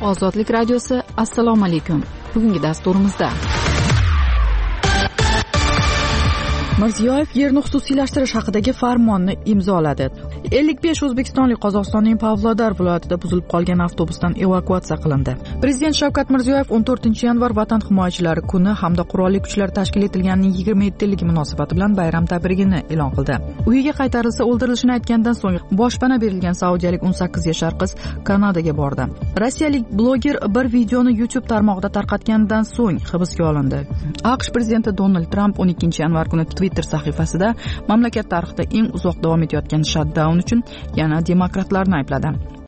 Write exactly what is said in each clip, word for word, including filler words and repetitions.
Ozodlik radiosi, assalomu alaykum. Bugungi dasturimizda Mirziyoyev yerni xususiylashtirish haqidagi farmonni imzoladi. ellik besh o'zbekistonlik Qozog'istonning Pavlodar viloyatida buzilib qolgan avtobusdan evakuatsiya qilindi. Prezident Shavkat Mirziyoyev o'n to'rtinchi yanvar Vatan himoyachilari kuni hamda qurolli kuchlar tashkil etilganining yigirma yetti yilligi munosabati bilan bayram tabrigini e'lon qildi. Uyiga qaytarilsa o'ldirilishini aytgandan so'ng boshpana berilgan saudiyalik o'n sakkiz yashar qiz Kanadaga bordi. Rossiyalik bloger bir videoni YouTube tarmog'ida tarqatgandan so'ng hibsga olindi. AQSh prezidenti Donald Tramp o'n ikkinchi yanvar kuni Twitter sahifasida mamlakat tarixida eng uzoq davom etayotgan shutdown uchun yana demokratlarni aybladi.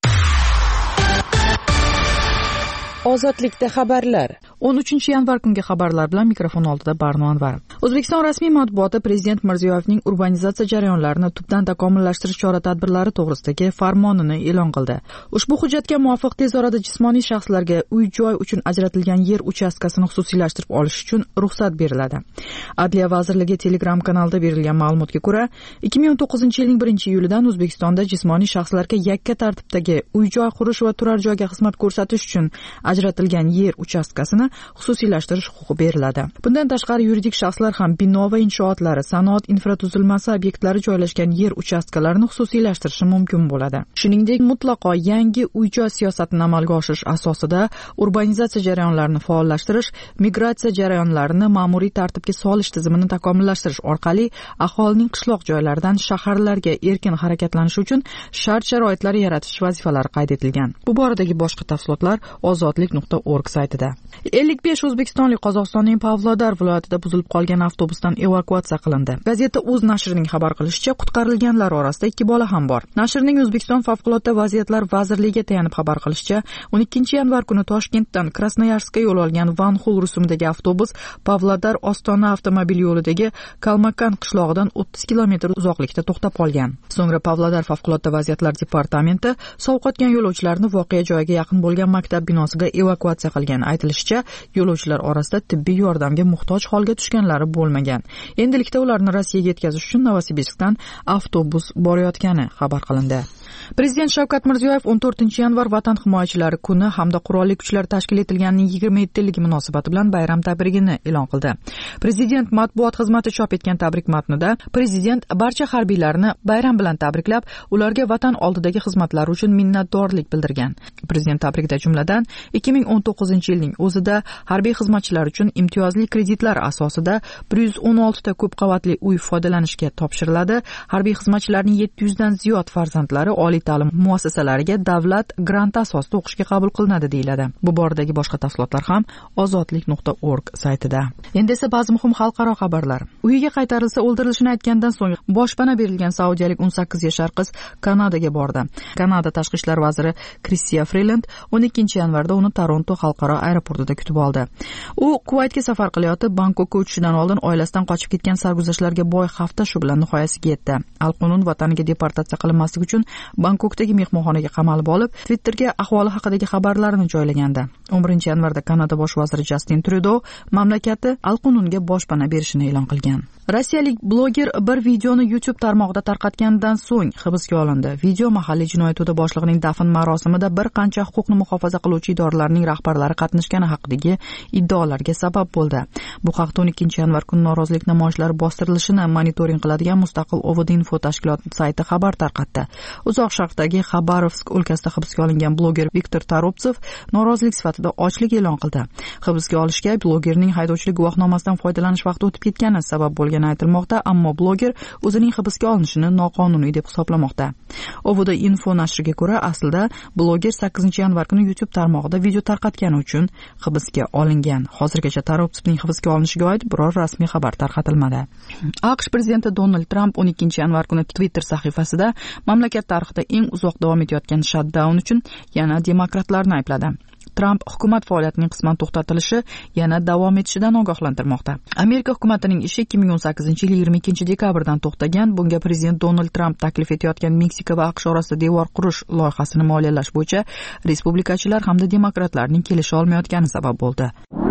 Ozodlikda xabarlar. o'n uchinchi yanvar kungi xabarlar bilan mikrofon oldida Barno Anvar. O'zbekiston rasmiy matbuoti Prezident Mirziyoyevning urbanizatsiya jarayonlarini tubdan takomillashtirish chora-tadbirlari to'g'risidagi farmonini e'lon qildi. Ushbu hujjatga muvofiq tez orada jismoniy shaxslarga uy-joy uchun ajratilgan yer uchastkasini xususiylashtirib olish uchun ruxsat beriladi. Adliya vazirligi Telegram kanalida berilgan ma'lumotga ko'ra, ikki ming o'n to'qqizinchi yilning birinchi iyulidan O'zbekistonda jismoniy shaxslarga yakka tartibdagi uy-joy qurish va turar joyga xizmat ko'rsatish uchun ajratilgan yer uchastkasini xususiylashtirish huquqi beriladi. Bundan tashqari yuridik shaxslar ham bino va inshootlari, sanoat infratuzilmasi obyektlari joylashgan yer uchastkalarini xususiylashtirishi mumkin bo'ladi. Shuningdek, mutlaqo yangi uy-joy siyosatini amalga oshirish asosida urbanizatsiya jarayonlarini faollashtirish, migratsiya jarayonlarini ma'muriy tartibga solish tizimini takomillashtirish orqali aholining qishloq joylaridan shaharlarga erkin harakatlanishi uchun shart-sharoitlar yaratish vazifalari qayd etilgan. Bu boradagi boshqa tafsilotlar ozodlik nuqta org saytida. ellik besh o'zbekistonlik Qozog'istonning Pavlodar viloyatida buzilib qolgan avtobusdan evakuatsiya qilindi. Gazeta Uz nashrining xabar qilishicha, qutqarilganlar orasida ikki bola ham bor. Nashrning O'zbekiston favqulodda vaziyatlar vazirligiga tayanib xabar qilishicha, o'n ikkinchi yanvar kuni Toshkentdan Krasnoyarskka yo'l olgan Vanxul rusumidagi avtobus Pavlodar Ostona avtomobil yo'lidagi Kalmakan qishlog'idan o'ttiz kilometr uzoqlikda to'xtab qolgan. So'ngra Pavlodar favqulodda vaziyatlar departamenti sovqotgan yo'lovchilarni voqea joyiga yaqin bo'lgan maktab binosiga evakuatsiya qilgan. Aytilishicha, yo'lovchilar orasida tibbiy yordamga muhtoj holga tushganlari bo'lmagan. Endilikda ularni Rossiyaga yetkazish uchun Novosibirskdan avtobus borayotgani xabar qilindi. Prezident Shavkat Mirziyoyev o'n to'rtinchi yanvar Vatan himoyachilari kuni hamda qurolli kuchlar tashkil etilganining yigirma yetti yilligi munosabati bilan bayram tabrigini e'lon qildi. Prezident matbuot xizmati chop etgan tabrik matnida Prezident barcha harbiylarni bayram bilan tabriklab, ularga vatan oldidagi xizmatlari uchun minnatdorlik bildirgan. Prezident tabrikda jumladan ikki ming o'n to'qqizinchi yilning o'zida harbiy xizmatchilar uchun imtiyozli kreditlar asosida bir yuz o'n olti ta ko'p qavatli uy foydalanishga topshiriladi. Harbiy xizmatchilarning yetti yuz dan ziyod farzandlari oliy ta'lim muassasalariga davlat granti asosida o'qishga qabul qilinadi deyiladi. Bu boradagi boshqa tafsilotlar ham ozodlik nuqta org saytida. Endi esa ba'zi muhim xalqaro xabarlar. Uyiga qaytarilsa o'ldirilishini aytgandan so'ng boshpana berilgan saudiyalik o'n sakkiz yashar qiz Kanadaga bordi. Kanada tashqi ishlar vaziri Chrystia Freeland o'n ikkinchi yanvarda uni Toronto xalqaro aeroportida kutib oldi. U Kuvaytga safar qilayotib, Bangkokka uchishdan oldin oilasidan qochib ketgan sarguzashtlarga boy hafta shu bilan nihoyasiga yetdi. Al-Qonun vataniga deportatsiya qilinmasligi uchun Bangkokdagi mehmonxonaga qamalib olib, Twitterga ahvoli haqidagi xabarlarini joylagandi. o'n birinchi yanvarda Kanada bosh vaziri Justin Trudeau mamlakati Al-Qonunga boshpana berishini e'lon qilgan. Rossiyalik bloger bir videoni YouTube tarmog'ida tarqatgandan so'ng hibsga olindi. Video mahalliy jinoyat sudi boshlig'ining dafn marosimida bir qancha huquqni muhofaza qiluvchi idoralarning rahbarlari qatnashgani haqidagi iddaolarga sabab bo'ldi. Bu haqda o'n ikkinchi yanvar kuni norozilik namoyishlari bostirilishini monitoring qiladigan mustaqil Ovodinfo tashkiloti sayti xabar tarqatdi. Uzoq Sharqdagi Xabarovsk o'lkasida hibsga olingan bloger Viktor Taropsev norozilik sifatida ochlik e'lon qildi. Hibsga olishga blogerning haydovchilik guvohnomasidan foydalanish vaqti o'tib ketgani sabab bo'lgan aytilmoqda, ammo bloger o'zining hibsga olinishini noqonuniy deb hisoblamoqda. Ovoda Info nashriga ko'ra, aslida bloger sakkizinchi yanvar kuni YouTube tarmog'ida video tarqatgani uchun hibsga olingan. Hozirgacha Taropsevning hibsga olinishiga oid biror rasmiy xabar tarqatilmadi. AQSh prezidenti Donald Tramp o'n ikkinchi yanvar kuni Twitter sahifasida mamlakat tarixida eng uzoq davom etayotgan shutdown uchun yana demokratlarni aybladi. Tramp hukumat faoliyatining qisman to'xtatilishi yana davom etishidan ogohlantirmoqda. Amerika hukumatining ishi ikki ming o'n sakkizinchi yil yigirma ikkinchi dekabrdan to'xtagan. Bunga prezident Donald Tramp taklif etayotgan Meksika va AQSh orasida devor qurish loyihasini moliyalash bo'yicha respublikachilar hamda demokratlarning kelisha olmayotgani sabab bo'ldi.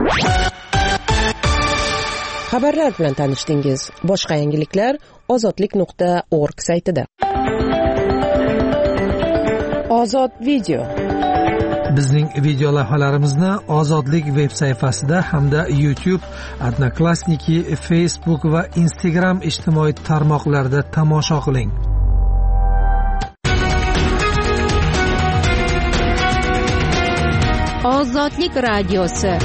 Xabarlar bilan tanishdingiz. Boshqa yangiliklar ozodlik nuqta org saytida. Ozod video. Bizning video lavhalarimizni Ozodlik veb sayfasida hamda YouTube, Odnoklassniki, Facebook va Instagram ijtimoiy tarmoqlarida tomosha qiling. Ozodlik radiosi.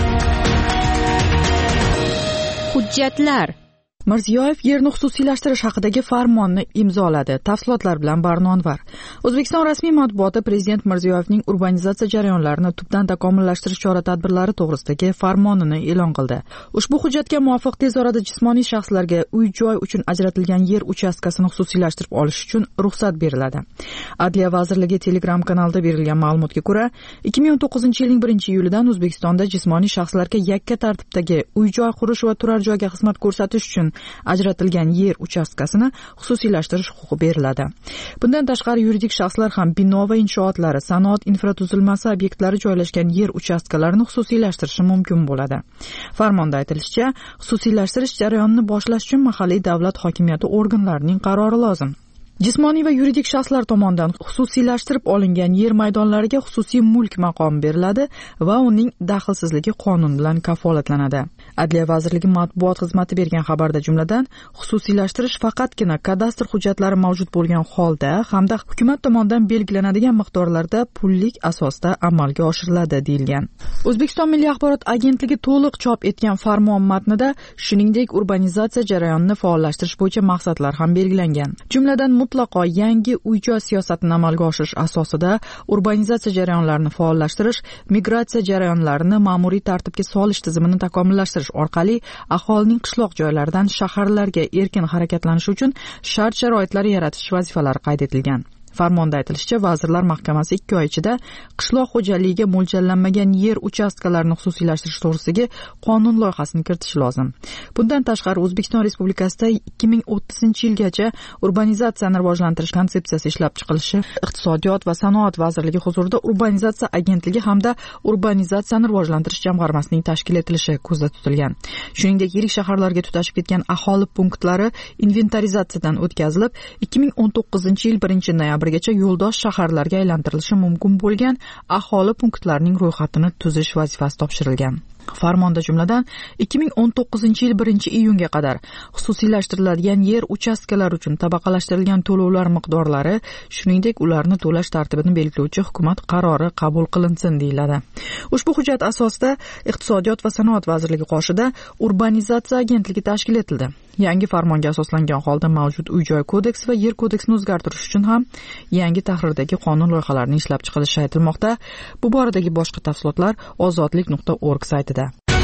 Hujjatlar. Mirziyoyev yerni xususiylashtirish haqidagi farmonni imzoladi. Tafsilotlar bilan Barno Anvar. O'zbekiston rasmiy matbuoti Prezident Mirziyoyevning urbanizatsiya jarayonlarini tubdan takomillashtirish chora-tadbirlari to'g'risidagi farmonini e'lon qildi. Ushbu hujjatga muvofiq tez orada jismoniy shaxslarga uy-joy uchun ajratilgan yer uchastkasini xususiylashtirib olish uchun ruxsat beriladi. Adliya vazirligi Telegram kanalida berilgan ma'lumotga ko'ra, ikki ming o'n to'qqizinchi yilning birinchi iyulidan O'zbekistonda jismoniy shaxslarga yakka tartibdagi uy-joy qurish va turar joyga xizmat ko'rsatish uchun ajratilgan yer uchastkasini xususiylashtirish huquqi beriladi. Bundan tashqari yuridik shaxslar ham bino va inshootlari, sanoat infratuzilmasi obyektlari joylashgan yer uchastkalarini xususiylashtirishi mumkin bo'ladi. Farmonda aytilishicha, xususiylashtirish jarayonini boshlash uchun mahalliy davlat hokimiyati organlarining qarori lozim. Jismoniy va yuridik shaxslar tomonidan xususiylashtirib olingan yer maydonlariga xususiy mulk maqomi beriladi va uning daxlsizligi qonun bilan kafolatlanadi. Adliya vazirligi matbuot xizmati bergan xabarda jumladan xususiylashtirish faqatgina kadastr hujjatlari mavjud bo'lgan holda hamda hukumat tomonidan belgilanadigan miqdorlarda pullik asosda amalga oshiriladi deyilgan. O'zbekiston Milliy axborot agentligi to'liq chop etgan farmon matnida shuningdek urbanizatsiya jarayonini faollashtirish bo'yicha maqsadlar ham belgilangan. Jumladan mutlaqo yangi uy-joy siyosatini amalga oshirish asosida urbanizatsiya jarayonlarini faollashtirish, migratsiya jarayonlarini ma'muriy tartibga solish tizimini takomillashtirish orqali aholining qishloq joylaridan shaharlarga erkin harakatlanishi uchun shart-sharoitlar yaratish vazifalari qayd etilgan. Farmonda aytilishicha, Vazirlar Mahkamasi ikki oy ichida qishloq xo'jaligiga mo'ljallanmagan yer uchastkalarini xususiylashtirish to'g'risidagi qonun loyihasini kiritishi lozim. Bundan tashqari O'zbekiston Respublikasida ikki ming o'ttizinchi yilgacha urbanizatsiyani rivojlantirish konsepsiyasi ishlab chiqilishi, Iqtisodiyot va sanoat vazirligi huzurida urbanizatsiya agentligi hamda urbanizatsiyani rivojlantirish jamg'armasining tashkil etilishi ko'zda tutilgan. Shuningdek, yirik shaharlarga tutashib ketgan aholi punktlari inventarizatsiyadan o'tkazilib, ikki ming o'n to'qqizinchi yil birinchi noyabr gacha yo'ldosh shaharlarga aylantirilishi mumkin bo'lgan aholi punktlarining ro'yxatini tuzish vazifasi topshirilgan. Farmonda jumladan ikki ming o'n to'qqizinchi yil birinchi iyunga qadar xususiylashtiriladigan yer uchastkalari uchun tabaqalashtirilgan to'lovlar miqdorlari, shuningdek ularni to'lash tartibini belgilovchi hukumat qarori qabul qilinsin deyiladi. Ushbu hujjat asosida Iqtisodiyot va sanoat vazirligi qoshida urbanizatsiya agentligi tashkil etildi. Yangi farmonga asoslangan holda mavjud uy-joy kodeksi va yer kodeksini o'zgartirish uchun ham yangi tahrirdagi qonun loyihalarining ishlab chiqilishi aytilmoqda. Bu boradagi boshqa tafsilotlar ozodlik nuqta org saytida.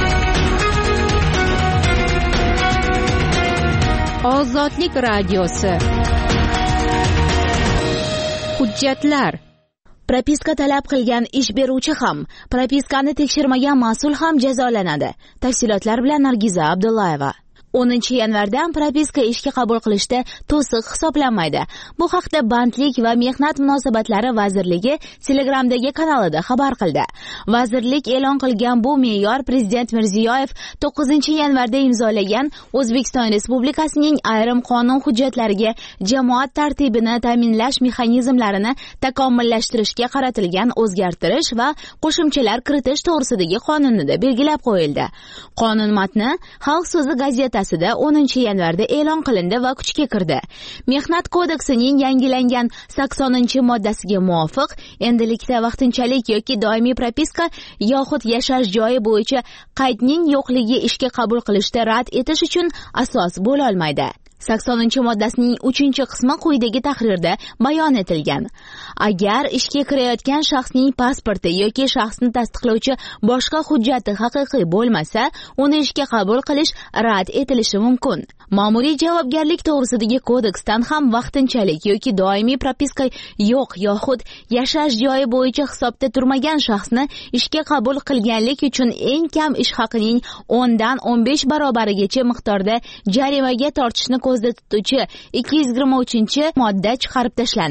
Ozodlik radiosi. Hujjatlar. Propiska talab qilgan ish beruvchi ham, propiskani tekshirmagan mas'ul ham jazolanadi. Tafsilotlar bilan Nargiza Abdullayeva. o'ninchi yanvardan propiska ishga qabul qilishda to'siq hisoblanmaydi. Bu haqda Bandlik va mehnat munosabatlari vazirligi Telegramdagi kanalida xabar qildi. Vazirlik e'lon qilgan bu me'yor Prezident Mirziyoyev to'qqizinchi yanvarda imzolagan O'zbekiston Respublikasining ayrim qonun hujjatlariga jamoat tartibini ta'minlash mexanizmlarini takomillashtirishga qaratilgan o'zgartirish va qo'shimchalar kiritish to'g'risidagi qonunida belgilab qo'yildi. Qonun matni Xalq so'zi gazetasida o'ninchi yanvarda e'lon qilindi va kuchga kirdi. Mehnat kodeksining yangilangan saksoninchi moddasiga muvofiq endilikda vaqtinchalik yoki doimiy propiska yoxud yashash joyi bo'yicha qaydning yo'qligi ishga qabul qilishda rad etish uchun asos bo'la olmaydi. saksoninchi moddasining uchinchi qismi quyidagi tahrirda bayon etilgan. Agar ishga kirayotgan shaxsning pasporti yoki shaxsni tasdiqlovchi boshqa hujjati haqiqiy bo'lmasa, uni ishga qabul qilish rad etilishi mumkin. Ma'muriy javobgarlik to'g'risidagi kodeksdan ham vaqtinchalik yoki doimiy propiska yo'q yoxud yashash joyi bo'yicha hisobda turmagan shaxsni ishga qabul qilganlik uchun eng kam ish haqining o'ndan o'n besh barobarigacha miqdorda jarimaga tortishni ko'zda tutuvchi ikki yuz yigirma uchinchi modda chiqarib tashlandi.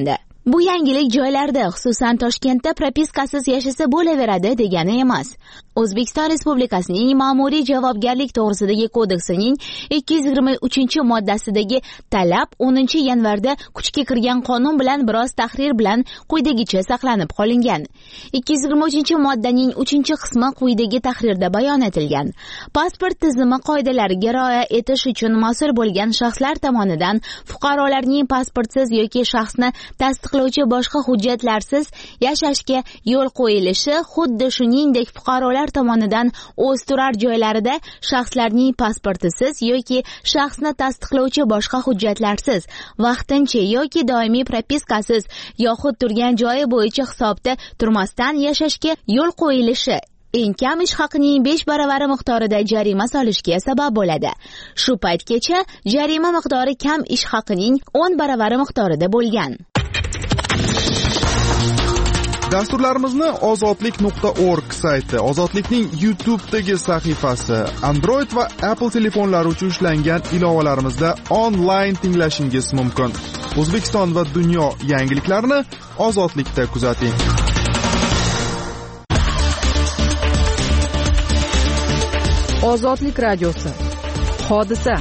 Bu yangilik joylarda, xususan Toshkentda propiskasiz yashasa bo'laveradi degani emas. O'zbekiston Respublikasining Ma'muriy javobgarlik to'g'risidagi kodeksining ikki yuz yigirma uchinchi moddasidagi talab o'ninchi yanvarda kuchga kirgan qonun bilan biroz tahrir bilan quyidagicha saqlanib qolingan. ikki yuz yigirma uchinchi moddaning uchinchi qismi quyidagi tahrirda bayon etilgan. Pasport tizimi qoidalariga rioya etish uchun mas'ul bo'lgan shaxslar tomonidan fuqarolarning pasportsiz yoki shaxsni tasdiqlovchi boshqa hujjatlarsiz yashashga yo'l qo'yilishi, xuddi shuningdek fuqarolar tomonidan o'z turar joylarida shaxslarning pasportisiz yoki shaxsni tasdiqlovchi boshqa hujjatlarsiz vaqtincha yoki doimiy propiskasiz yoxud turgan joyi bo'yicha hisobda turmasdan yashashga yo'l qo'yilishi eng kam ish haqining besh baravari miqdorida jarima solishga sabab bo'ladi. Shu paytgacha jarima miqdori kam ish haqining o'n baravari miqdorida bo'lgan. Dasturlarimizni ozodlik nuqta org sayti, Ozodlikning YouTube'dagi sahifasi, Android va Apple telefonlari uchun ishlangan ilovalarimizda onlayn tinglashingiz mumkin. O'zbekiston va dunyo yangiliklarini Ozodlikda kuzating. Ozodlik radiosi. Hodisa.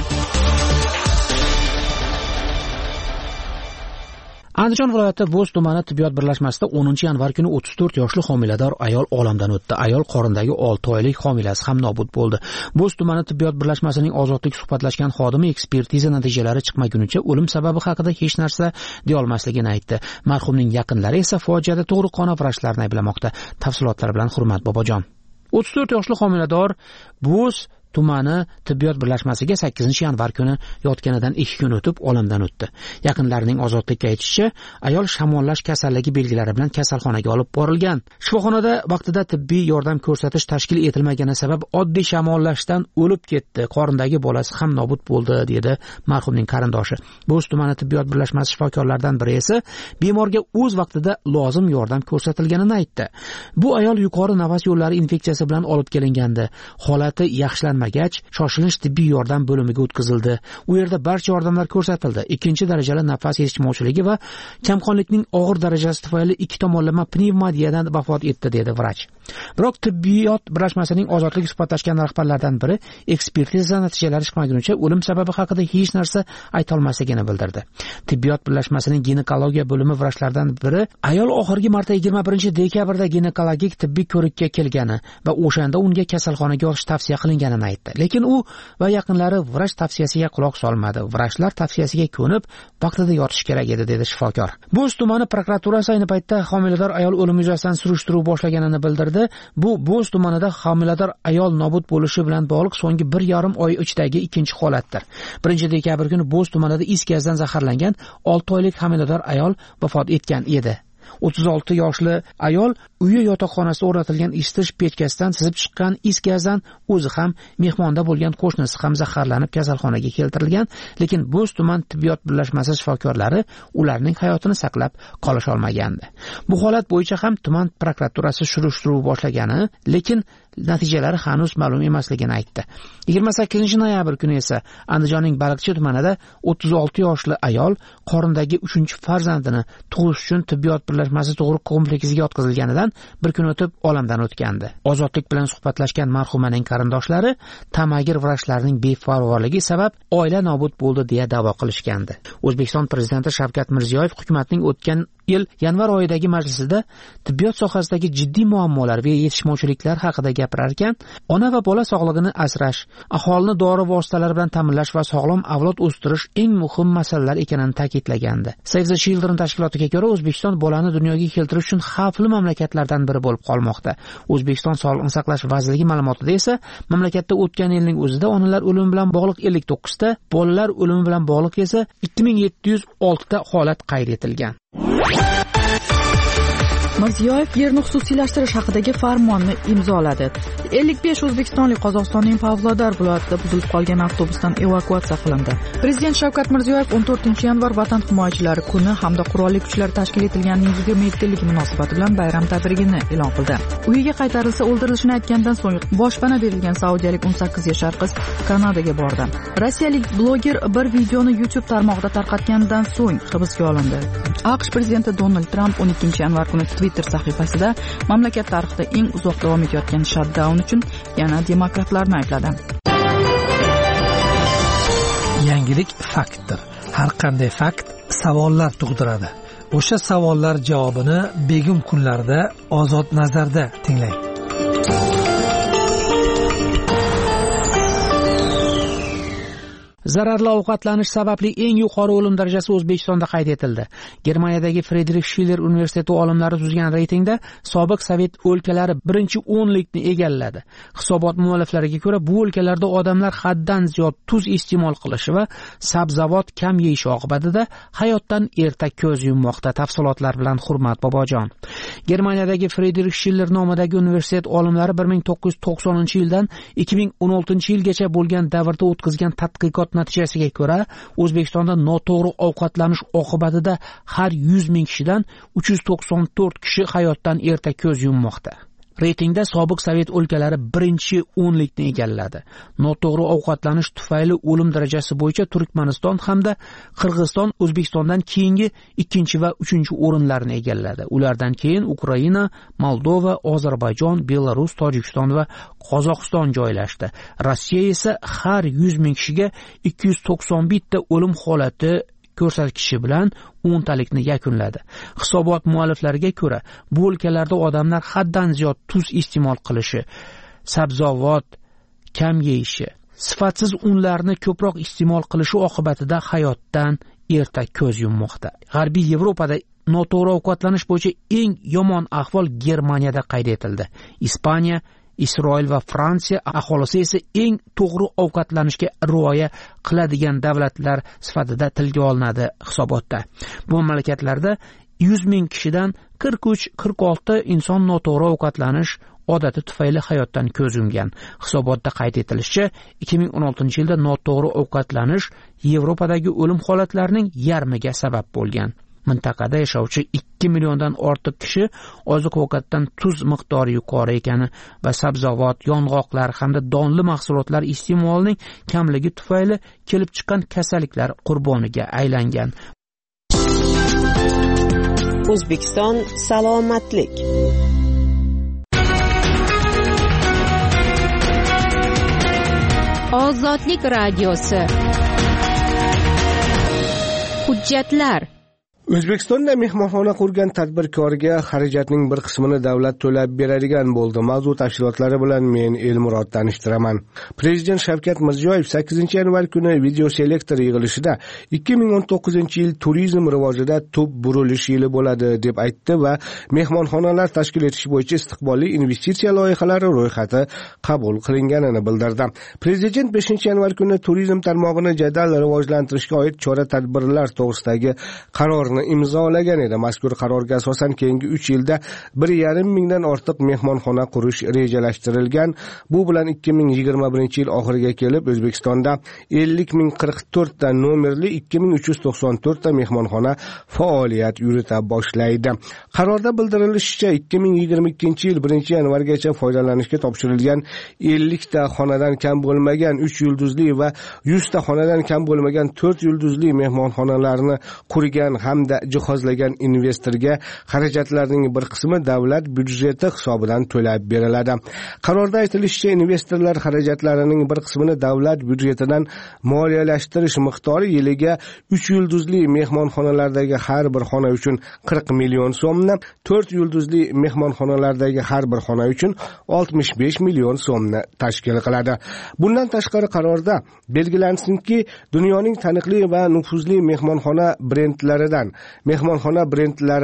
Andijon viloyati Bo'z tumani tibbiyot birlashmasida o'ninchi yanvar kuni o'ttiz to'rt yoshli homilador ayol olamdan o'tdi. Ayol qornidagi olti oylik homilasi ham nobud bo'ldi. Bo'z tumani tibbiyot birlashmasining ozodlik suhbatlashgan xodimi ekspertiza natijalari chiqmagunicha o'lim sababi haqida hech narsa deya olmasligini aytdi. Marhumning yaqinlari esa fojiada tug'ruqxona vrachlarini ayblamoqda. Tafsilotlar bilan Hurmat Bobojon. o'ttiz to'rt yoshli homilador Bo'z tumani tibbiyot birlashmasiga sakkizinchi yanvar kuni yotganidan ikki kun o'tib olamdan o'tdi. Yaqinlarining ozodlikka aytishicha, ayol shamollash kasalligi belgilari bilan kasalxonaga olib borilgan. Shifoxonada vaqtida tibbiy yordam ko'rsatish tashkil etilmagani sabab oddiy shamollashdan o'lib ketdi. Qornidagi bolasi ham nobud bo'ldi, dedi marhumning qarindoshi. Bo'z tumani tibbiyot birlashmasi shifokorlaridan biri esa bemorga o'z vaqtida lozim yordam ko'rsatilganini aytdi. Bu ayol yuqori nafas yo'llari infeksiyasi bilan olib kelingandi. Holati yaxshilanmagach shoshilinch tibbiy yordam bo'limiga o'tkazildi. U yerda barcha yordamlar ko'rsatildi. Ikkinchi darajali nafas yetishmovchiligi va kamqonlikning og'ir darajasi tufayli ikki tomonlama pnevmoniyadan vafot etdi, dedi vrach. Biroq tibbiyot birlashmasining ozodlik suhbatlashgan rahbarlaridan biri ekspertiza natijalari chiqmagunicha o'lim sababi haqida hech narsa ayta olmasligini bildirdi. Tibbiyot birlashmasining ginekologiya bo'limi vrachlaridan biri ayol oxirgi marta yigirma birinchi dekabrda ginekologik tibbiy ko'rikka kelgani va o'shanda unga kasalxonaga yotirish tavsiya qilinganini aytdi. Lekin u va yaqinlari vrach tavsiyasiga quloq solmadi. Vrachlar tavsiyasiga ko'nib, vaqtida yotish kerak edi, dedi shifokor. Bo'z tumani prokuraturasi ayni paytda homilador ayol o'limi yuzasidan surishtiruv boshlaganini bildirdi. Bu Bo'z tumanida homilador ayol nobud bo'lishi bilan bog'liq so'nggi bir yarim oy ichidagi ikkinchi holatdir. birinchi dekabr kuni Bo'z tumanida is gazdan zaharlangan olti oylik homilador ayol vafot etgan edi. o'ttiz olti yoshli ayol uyi yotoqxonasida o'rnatilgan isitish pechkasidan sizib chiqqan is gazdan o'zi ham mehmonda bo'lgan qo'shnisi ham zaharlanib kasalxonaga keltirilgan, lekin Bo'z tuman tibbiyot birlashmasi shifokorlari ularning hayotini saqlab qolish olmagandi. Bu holat bo'yicha ham tuman prokuraturasi surishtiruv boshlagani, lekin natijalari hanuz ma'lum emasligini aytdi. yigirma sakkizinchi noyabr kuni esa Andijonning Baliqchi tumanida o'ttiz olti yoshli ayol qornidagi uchinchi farzandini tug'ish uchun tibbiyot birlashmasi tug'ruq kompleksiga yotqizilganidan bir kun o'tib olamdan o'tgandi. Ozodlik bilan suhbatlashgan marhumaning qarindoshlari tamagir vrachlarining beparvoligi sabab oila nobud bo'ldi deya da'vo qilishgandi. O'zbekiston prezidenti Shavkat Mirziyoyev hukumatning o'tgan yil yanvar oyidagi majlisida tibbiyot sohasidagi jiddiy muammolar va yetishmovchiliklar haqida gapirar ekan, ona va bola sog'lig'ini asrash, aholini dori vositalari bilan ta'minlash va sog'lom avlod o'stirish eng muhim masalalar ekanini ta'kidlagandi. Save the Children tashkilotiga ko'ra, O'zbekiston bolani dunyoga keltirish uchun xavfli mamlakatlardan biri bo'lib qolmoqda. O'zbekiston Sog'liqni saqlash vazirligi ma'lumotida esa mamlakatda o'tgan yilning o'zida onalar o'limi bilan bog'liq ellik to'qqiz ta, bolalar o'limi bilan bog'liq esa ikki ming yetti yuz olti ta holat qayd etilgan. Mirziyoyev yerni xususiylashtirish haqidagi farmonni imzoladi. ellik besh o'zbekistonlik Qozog'istonning Pavlodar viloyatida buzilib qolgan avtobusdan evakuatsiya qilindi. Prezident Shavkat Mirziyoyev o'n to'rtinchi yanvar Vatan himoyachilari kuni hamda Qurolli kuchlar tashkil etilganining yigirma yettiligiga munosabati bilan bayram tabrigini e'lon qildi. Uyiga qaytarilsa o'ldirilishini aytgandan so'ng boshpana berilgan saudiyalik o'n sakkiz yashar qiz Kanadaga bordi. Rossiyalik bloger bir videoni YouTube tarmog'ida tarqatgandan so'ng hibsga olindi. AQSh prezidenti Donald Tramp o'n ikkinchi yanvar kuni Twitter sahifasida mamlakat tarixida eng uzoq davom etayotgan shutdown uchun yana demokratlarni aybladi. Yangilik faktdir. Har qanday fakt savollar tug'diradi. O'sha savollar javobini begum kunlarda Ozod nazarda tinglang. Zararli ovqatlanish sababli eng yuqori o'lim darajasi O'zbekistonda qayd etildi. Germaniyadagi Friedrich Schiller universiteti olimlari tuzgan reytingda sobiq Sovet o'lkalari birinchi o'nlikni egalladi. Hisobot mualliflariga ko'ra, bu o'lkalarda odamlar haddan ziyod tuz iste'mol qilishi va sabzavot kam yeyishi oqibatida hayotdan erta ko'z yummoqda. Tafsilotlar bilan Hurmat Bobojon. Germaniyadagi Friedrich Schiller nomidagi universitet olimlari bir ming to'qqiz yuz to'qsoninchi yildan ikki ming o'n oltinchi yilgacha bo'lgan davrda o'tkazgan tadqiqot natijasiga ko'ra, O'zbekistonda noto'g'ri ovqatlanish oqibatida har yuz ming kishidan uch yuz to'qson to'rt kishi hayotdan erta ko'z yummoqda. Reytingda sobiq Sovet o'lkalari birinchi o'nlikni egalladi. Noto'g'ri ovqatlanish tufayli o'lim darajasi bo'yicha Turkmaniston hamda Qirg'iziston O'zbekistondan keyingi ikkinchi va uchinchi o'rinlarni egalladi. Ulardan keyin Ukraina, Moldova, Ozarbayjon, Belarus, Tojikiston va Qozog'iston joylashdi. Rossiya esa har yuz ming kishiga ikki yuz to'qson bitta o'lim holati ko'rsatkichi bilan o'ntalikni yakunladi. Hisobot mualliflariga ko'ra, bu o'lkalarda odamlar haddan ziyod tuz iste'mol qilishi, sabzavot kam yeyishi, sifatsiz unlarni ko'proq iste'mol qilishi oqibatida hayotdan erta ko'z yummoqda. G'arbiy Yevropada noto'g'ri ovqatlanish bo'yicha eng yomon ahvol Germaniyada qayd etildi. Ispaniya, Isroil va Fransiya aholisi esa eng to'g'ri ovqatlanishga rioya qiladigan davlatlar sifatida tilga olinadi hisobotda. Bu mamlakatlarda yuz ming kishidan qirq uch qirq olti inson noto'g'ri ovqatlanish odati tufayli hayotdan ko'z yumgan. Hisobotda qayd etilishicha, ikki ming o'n oltinchi yilda noto'g'ri ovqatlanish Yevropadagi o'lim holatlarining yarmiga sabab bo'lgan. Mintaqada yashovchi ikki milliondan ortiq kishi oziq-ovqatdan tuz miqdori yuqori ekani va sabzavot, yong'oqlar hamda donli mahsulotlar iste'molining kamligi tufayli kelib chiqqan kasalliklar qurboniga aylangan. O'zbekiston salomatlik. Ozodlik radiosi. Hujjatlar. O'zbekistonda mehmonxona qurgan tadbirkorga xarajatning bir qismini davlat to'lab beradigan bo'ldi. Mavzu tafsilotlari bilan men Elmurod tanishtiraman. Prezident Shavkat Mirziyoyev sakkizinchi yanvar kuni video selektor yig'ilishida ikki ming o'n to'qqizinchi yil turizm rivojida tub burilish yili bo'ladi deb aytdi va mehmonxonalar tashkil etish bo'yicha istiqbolli investitsiya loyihalari ro'yxati qabul qilinganini bildirdi. Prezident beshinchi yanvar kuni turizm tarmog'ini jadal rivojlantirishga oid chora-tadbirlar to'g'risidagi qaror imzolagan edi. Mazkur qarorga asosan keyingi uch yilda bir yarim mingdan ortiq mehmonxona qurish rejalashtirilgan. Bu bilan ikki ming yigirma birinchi yil oxiriga kelib O'zbekistonda ellik ming qirq to'rt ta nomerli ikki ming uch yuz to'qson to'rt ta mehmonxona faoliyat yurita boshlaydi. Qarorda bildirilishicha, ikki ming yigirma ikkinchi yil birinchi yanvargacha foydalanishga topshirilgan ellik ta xonadan kam bo'lmagan uch yulduzli va yuz ta xonadan kam bo'lmagan to'rt yulduzli mehmonxonalarni qurgan hamda jihozlagan investorga xarajatlarning bir qismi davlat byudjeti hisobidan to'lab beriladi. Qarorda aytilishicha, investorlar xarajatlarining bir qismini davlat byudjetidan moliyalashtirish miqdori yiliga uch yulduzli mehmonxonalardagi har bir xona uchun qirq million so'mni, to'rt yulduzli mehmonxonalardagi har bir xona uchun oltmish besh million so'mni tashkil qiladi. Bundan tashqari qarorda belgilansinki, dunyoning taniqli va nufuzli mehmonxona brendlaridan mehmonxona brendlarining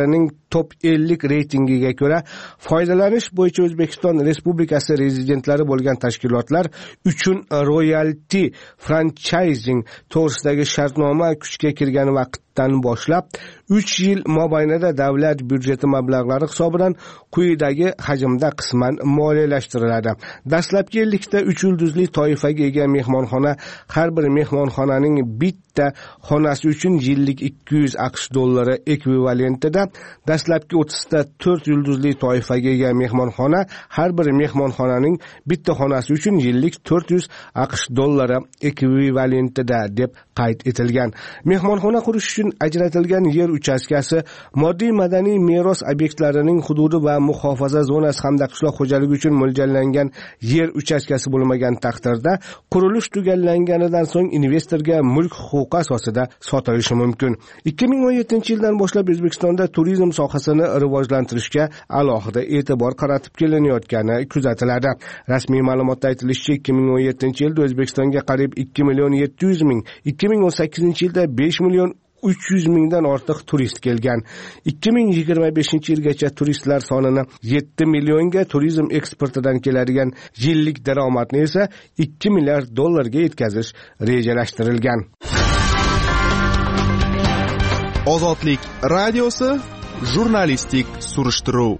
top ellik reytingiga ko'ra foydalanish bo'yicha O'zbekiston Respublikasi rezidentlari bo'lgan tashkilotlar uchun royalty franchising to'g'risidagi shartnoma kuchga kirgan vaqtdan boshlab uch yil mobaynida davlat byudjeti mablag'lari hisobidan quyidagi hajmda qisman moliyalashtiriladi. Dastlabki ellikta uch yulduzli toifaga ega mehmonxona har bir mehmonxonaning bitta xonasi uchun yillik ikki yuz aqsh dollari ekvivalentida, dastlabki o'ttizta to'rt yulduzli toifaga ega mehmonxona har bir mehmonxonaning bitta xonasi uchun yillik to'rt yuz aqsh dollari ekvivalentida deb qayd etilgan. Mehmonxona qurish uchun ajratilgan yer uchastkasi moddiy madaniy meros obyektlarining hududi va muhofaza zonasi hamda qishloq xo'jaligi uchun mo'ljallangan yer uchastkasi bo'lmagan taqdirda qurilish tugallanganidan so'ng investorga mulk huquqi asosida sotilishi mumkin. ikki ming o'n yettinchi yildan boshlab O'zbekistonda turizm sohasini rivojlantirishga alohida e'tibor qaratib kelinayotgani kuzatiladi. Rasmiy ma'lumotda aytilishicha, ikki ming o'n yettinchi yilda O'zbekistonga qariyb ikki million yetti yuz ming, ikki ming o'n sakkizinchi yilda besh million uch yuz mingdan ortiq turist kelgan. ikki ming yigirma beshinchi yilgacha turistlar sonini yetti millionga, turizm eksportidan keladigan yillik daromadni esa ikki milliard dollarga yetkazish rejalashtirilgan. Ozodlik radiosi jurnalistik surishtiruv.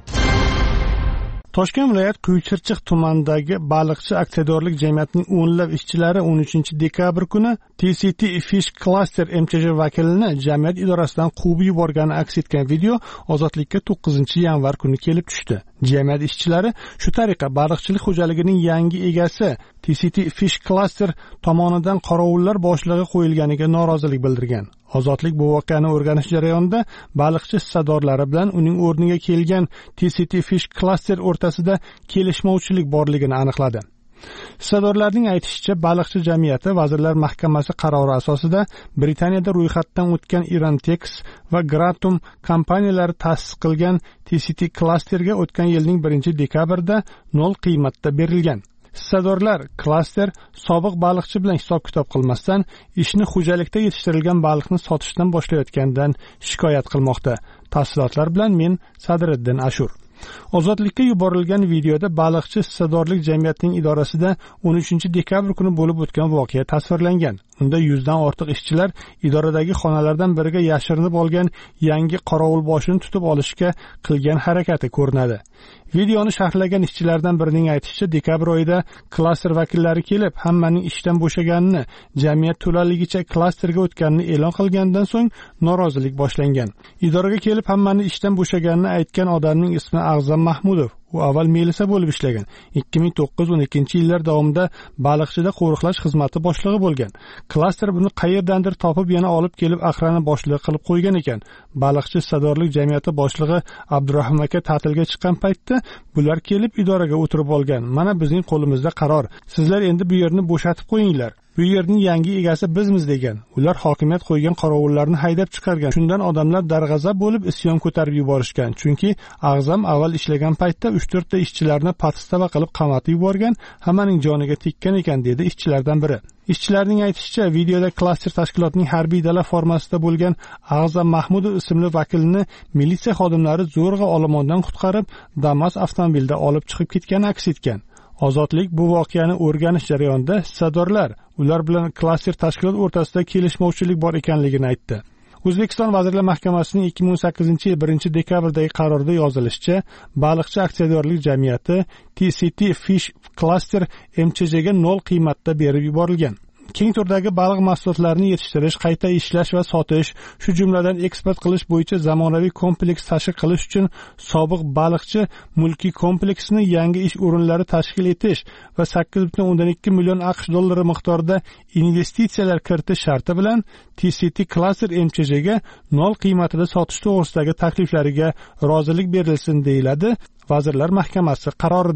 Toshkent viloyat Quyuchirchiq tumanidagi baliqchi aksiyadorlik jamiyatining o'nlab ishchilari o'n uchinchi dekabr kuni T C T Fish Cluster M Ch J vakilini jamiyat idorasidan quvib yuborgani aks etgan video Ozodlikka to'qqizinchi yanvar kuni kelib tushdi. Jamiyat ishchilari shu tariqa baliqchilik xo'jaligining yangi egasi T C T Fish Cluster tomonidan qorovullar boshlig'i qo'yilganiga norozilik bildirgan. Ozodlik bu voqeani o'rganish jarayonida baliqchi hissadorlari bilan uning o'rniga kelgan T C T Fish Cluster o'rtasida kelishmovchilik borligini aniqladi. Hissadorlarning aytishicha, baliqchi jamiyati Vazirlar Mahkamasi qarori asosida Britaniyada ro'yxatdan o'tgan Irantex va Gratum kompaniyalari ta'sis qilgan T C T Clusterga o'tgan yilning birinchi dekabrida nol qiymatda berilgan. Hissadorlar klaster sobiq baliqchi bilan hisob-kitob qilmasdan ishni xo'jalikda yetishtirilgan baliqni sotishdan boshlayotgandan shikoyat qilmoqda. Tafsilotlar bilan men Sadriddin Ashur. Ozodlikka yuborilgan videoda baliqchi hissadorlik jamiyatining idorasida o'n uchinchi dekabr kuni bo'lib o'tgan voqea tasvirlangan. Unda yuzdan ortiq ishchilar idoradagi xonalardan biriga yashirinib olgan yangi qorovul boshini tutib olishga qilgan harakati ko'rinadi. Videoni sharhlagan ishchilardan birining aytishicha, dekabr oyida klaster vakillari kelib, hammaning ishdan bo'shaganini, jamiyat to'laligicha klasterga o'tganini e'lon qilgandan so'ng norozilik boshlangan. Idoraga kelib hammani ishdan bo'shaganini aytgan odamning ismi Ag'zam Mahmudov. U avval Melisa bo'lib ishlagan. ikki ming to'qqiz o'n ikkinchi yillar davomida baliqchida qo'riqlash xizmati boshlig'i bo'lgan. Klaster buni qayerdandir topib yana olib kelib Aqrani boshlig'i qilib qo'ygan ekan. Baliqchi hissadorlik jamiyati boshlig'i Abdurahim aka ta'tilga chiqqan paytda bular kelib idoraga o'tirib olgan. Mana bizning qo'limizda qaror. Sizlar endi bu yerni bo'shatib qo'yinglar. Bu yerning yangi egasi bizmiz degan. Ular hokimiyat qo'ygan qorovullarni haydab chiqargan. Shundan odamlar darg'azab bo'lib isyon ko'tarib yuborishgan. Chunki Ag'zam avval ishlagan paytda uch to'rtta ishchilarni patstava qilib qamatib yuborgan, hammaning joniga tekkan ekan, dedi ishchilardan biri. Ishchilarning aytishicha, videoda klaster tashkilotining harbiy dala formasida bo'lgan Ag'zam Mahmudov ismli vakilni militsiya xodimlari zo'rg'a olomondan qutqarib, Damas avtomobilda olib chiqib ketgani aks etgan. Ozodlik bu voqeani o'rganish jarayonida hissadorlar ular bilan klaster tashkilot o'rtasida kelishmovchilik bor ekanligini aytdi. O'zbekiston Vazirlar Mahkamasining ikki ming o'n sakkizinchi yil birinchi dekabrdagi qarorida yozilishicha, baliqchi aksiyadorlik jamiyati T C T Fish Cluster M Ch J ga nol qiymatda berib yuborilgan. Keng turdagi baliq mahsulotlarini yetishtirish, qayta ishlash va sotish, shu jumladan eksport qilish bo'yicha zamonaviy kompleks tashkil qilish uchun sobiq baliqchi mulkiy kompleksini yangi ish o'rinlari tashkil etish va sakkiz butun o'ndan ikki million aqsh dollari miqdorida investitsiyalar kiritish sharti bilan T C T Cluster M Ch J ga nol qiymatida sotish to'g'risidagi takliflariga rozilik berilsin, deyiladi Vazirlar Mahkamasi qarorida.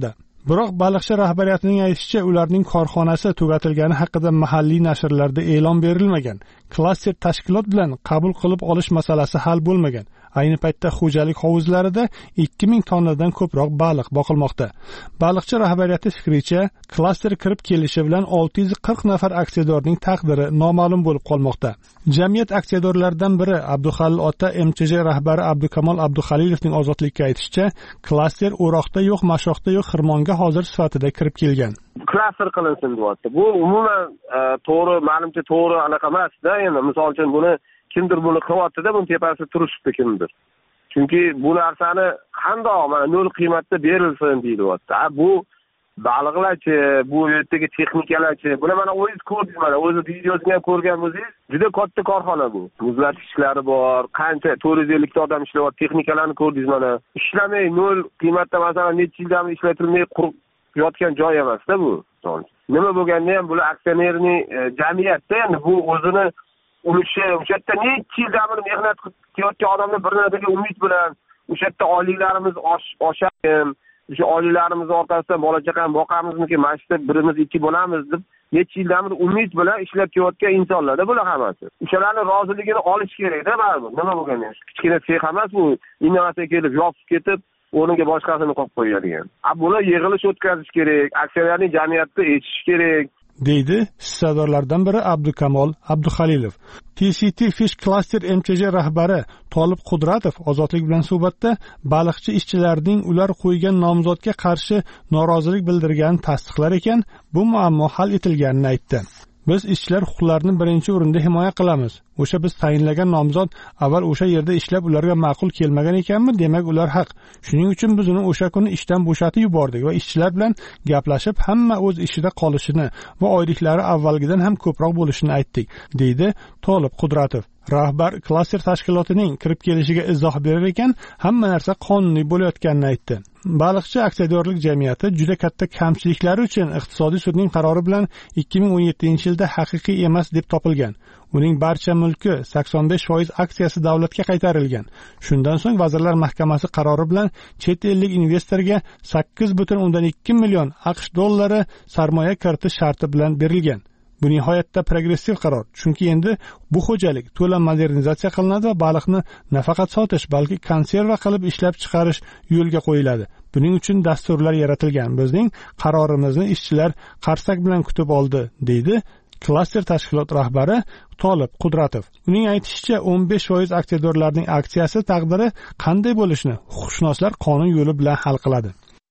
Biroq baliqchi rahbariyatining aytishicha, ularning korxonasi tugatilgani haqida mahalliy nashrlarda e'lon berilmagan. Klaster tashkilot bilan qabul qilib olish masalasi hal bo'lmagan. Ayni paytda xo'jalik hovuzlarida ikki ming tonnadan ko'proq baliq boqilmoqda. Baliqchi rahbariyati fikricha, klaster kirib kelishi bilan olti yuz qirq nafar aksiyadorning taqdiri noma'lum bo'lib qolmoqda. Jamiyat aksiyadorlaridan biri Abduhalil ota M Ch J rahbari Abdukamol Abduhalilovning ozodlikka aytishicha, klaster O'roqda yo'q, Mashoqda yo'q, Xirmonga hozir sifatida kirib kelgan. Klaster qilinsin deyapti. Bu umuman to'g'ri, menimcha to'g'ri anaqa emas-da. Endi misol uchun buni kimdir buni qilyapti-da, buni tepasida turishibdi kimdir. Chunki bu narsani qandoq mana nol qiymatda berilsin deyilyapti. Ha bu baliqlarchi, bu yerdagi texnikalarchi, buni mana o'zingiz ko'rdingiz, mana o'zi videosini ham ko'rgan bo'lsangiz, juda katta korxona bu. Muzlatgichlari bor, qancha to'rt yuz ellik ta odam ishlayapti, texnikalarni ko'rdingiz mana. Ishlamay nol qiymatda masalan necha yildan ishlatilmay qurib yotgan joy emas-da bu. Nima bo'lganda ham bular aksionerning jamiyatda, endi bu o'zini ulushi, o'sha yerda necha yildan beri mehnat qilayotgan odamlar bir narsaga umid bilan o'sha yerda oyliklarimiz oshadi, o'sha oyliklarimiz orqasidan bola chaqani boqamizmiki, mashqda birimiz ikki bo'lamiz deb necha yildan beri umid bilan ishlab kelayotgan insonlarda bular hammasi. O'shalarning roziligini olish kerak-da baribir. Nima bo'lganda kichkina sex emas bu, innovatsiya kelib yopib ketib o'rniga boshqasini qo'yib qo'yadigan. A buni yig'ilish o'tkazish kerak, aksiyalarning jamiyatda etish kerak, deydi hissadorlardan biri Abdukamol Abduhalilov. T C T Fish Cluster M Ch J rahbari Tolib Qudratov ozodlik bilan suhbatda baliqchi ishchilarning ular qo'ygan nomzodga qarshi norozilik bildirganini tasdiqlar ekan, bu muammo hal etilganini aytdi. Biz ishchilar huquqlarini birinchi o'rinda himoya qilamiz. O'sha biz tayinlagan nomzod avval o'sha yerda ishlab ularga ma'qul kelmagan ekanmi, demak ular haq. Shuning uchun biz uni o'sha kuni ishdan bo'shatib yubordik va ishchilar bilan gaplashib hamma o'z ishida qolishini va oyliklari avvalgidan ham ko'proq bo'lishini aytdik, deydi Tolib Qudratov. Rahbar klaster tashkilotining kirib kelishiga izoh berar ekan, hamma narsa qonuniy bo'layotganini aytdi. Baliqchi aksiyadorlik jamiyati juda katta kamchiliklari uchun iqtisodiy sudning qarori bilan ikki ming o'n yettinchi yilda haqiqiy emas deb topilgan. Uning barcha mulki sakson besh foiz aksiyasi davlatga qaytarilgan. Shundan so'ng Vazirlar Mahkamasi qarori bilan chet ellik investorga sakkiz butun o'ndan ikki million AQSh dollari sarmoya kiritish sharti bilan berilgan. Bu nihoyatda progressiv qaror, chunki endi bu xo'jalik to'la modernizatsiya qilinadi va baliqni nafaqat sotish, balki konserva qilib ishlab chiqarish yo'lga qo'yiladi. Buning uchun dasturlar yaratilgan. Bizning qarorimizni ishchilar qarsak bilan kutib oldi, deydi klaster tashkilot rahbari Tolib Qudratov. Uning aytishicha, o'n besh foiz aksiyadorlarning aksiyasi taqdiri qanday bo'lishini huquqshunoslar qonun yo'li bilan hal qiladi.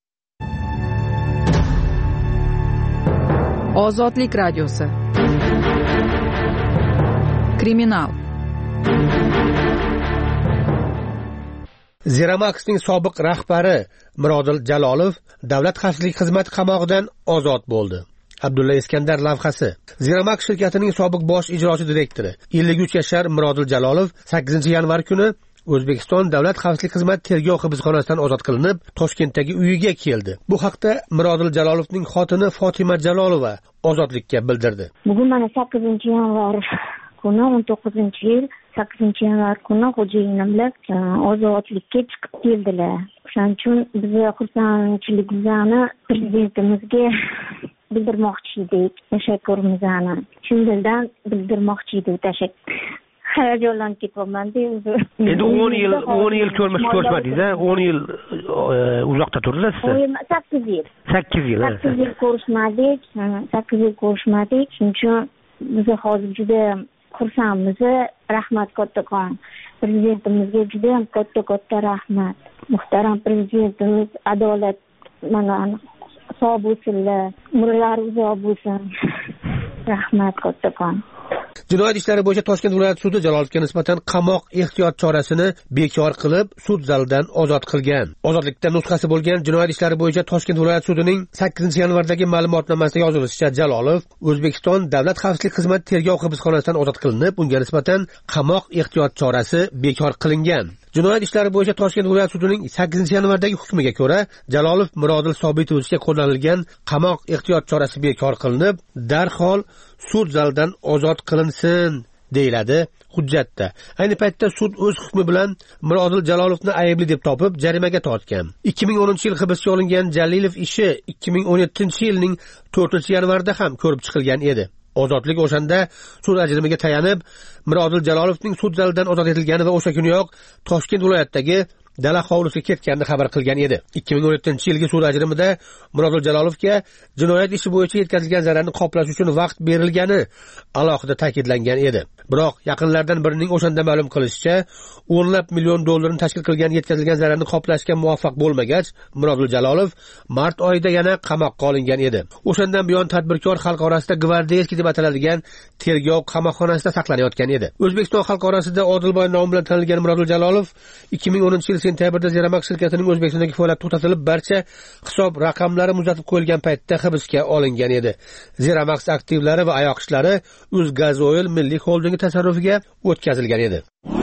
Ozodlik radiosi. Kriminal. Zeramax'ning sobiq rahbari Mirodil Jalolov Davlat xavfsizlik xizmati qamog'idan ozod bo'ldi. Abdulla Iskandar lavhasi. Zeramax shirkatining sobiq bosh ijrochi direktori ellik uch yashar Mirodil Jalolov sakkizinchi yanvar kuni O'zbekiston Davlat xavfsizlik xizmati tergov hibsxonasidan ozod qilinib, Toshkentdagi uyiga keldi. Bu haqda Mirodil Jalolovning xotini Fotima Jalolova ozodlikka bildirdi. Bugun mana sakkizinchi yanvar kuni o'n to'qqizinchi yil sakkizinchi yanvar kuni xo'jayinim bilan ozodlikka chiqib keldilar. Shuning uchun biz xursandchiligimizni prezidentimizga bildirmoqchi edik, tashakkurimizni chindan bildirmoqchi edik. Tashakkur. Hayajonlanib ketyapman-da o'zi. Endi o'n yil o'n yil ko'rmish ko'rishmadingiz-a? o'n yil uzoqda turdingiz siz? sakkiz yil. sakkiz yil. sakkiz yil ko'rishmadik, sakkiz yil ko'rishmadik. Shuning uchun biz hozir juda xursandmiz. Rahmat kattakon. Prezidentimizga juda ham katta-katta rahmat. Muhtaram prezidentimiz adolat mana sog' bo'lsinlar, umrlari uzoq bo'lsin. Rahmat kattakon. Jinoyat ishlari bo'yicha Toshkent viloyat sudi Jalolovga nisbatan qamoq ehtiyot chorasini bekor qilib, sud zalidan ozod qilgan. Ozodlikda nusxasi bo'lgan Jinoyat ishlari bo'yicha Toshkent viloyat sudining sakkizinchi yanvardagi ma'lumotnomasida yozilishicha, Jalolov O'zbekiston Davlat xavfsizlik xizmati tergov hibsxonasidan ozod qilinib, unga nisbatan qamoq ehtiyot chorasi bekor qilingan. Jinoyat ishlari bo'yicha Toshkent viloyat sudining sakkizinchi yanvardagi hukmiga ko'ra, Jalolov Mirodil Sobitovichga qo'llanilgan qamoq ehtiyot chorasi bekor qilinib, darhol sud zalidan ozod qilinsin, deyiladi hujjatda. Ayni paytda sud o'z hukmi bilan Mirodil Jalolovni aybli deb topib, jarimaga tortgan. ikki ming o'ninchi yil hibsga olingan Jalilov ishi ikki ming o'n yettinchi yilning to'rtinchi yanvarida ham ko'rib chiqilgan edi. Ozodlik o'shanda sud ajrimiga tayanib, Mirodil Jalolovning sud zalidan ozod etilgani va o'sha kuniyoq Toshkent viloyatidagi dala hovlisiga ketganini xabar qilgan edi. ikki ming o'n yettinchi yilgi sud ajrimida Mirodil Jalolovga jinoyat ishi bo'yicha yetkazilgan zararni qoplash uchun vaqt berilgani alohida ta'kidlangan edi. Biroq yaqinlardan birining o'shanda ma'lum qilishicha, o'nlab million dollarni tashkil qilgan yetkazilgan zararni qoplashga muvaffaq bo'lmagach, Mirodil Jalolov mart oyida yana qamoqqa olingan edi. O'shandan buyon tadbirkor xalq orasida gvardeyskiy deb ataladigan tergov qamoqxonasida saqlanayotgan edi. O'zbekiston xalq orasida Odilboy nomi bilan tanilgan Mirodil Jalolov ikki ming o'ninchi yil sentyabrda Zeramax shirkatining O'zbekistondagi faoliyati to'xtatilib, barcha hisob raqamlari muzlatib qo'yilgan paytda hibsga olingan edi. Zeramax aktivlari va ayoqishlari O'zgazoil milliy xoldingi tasarrufiga o'tkazilgan edi.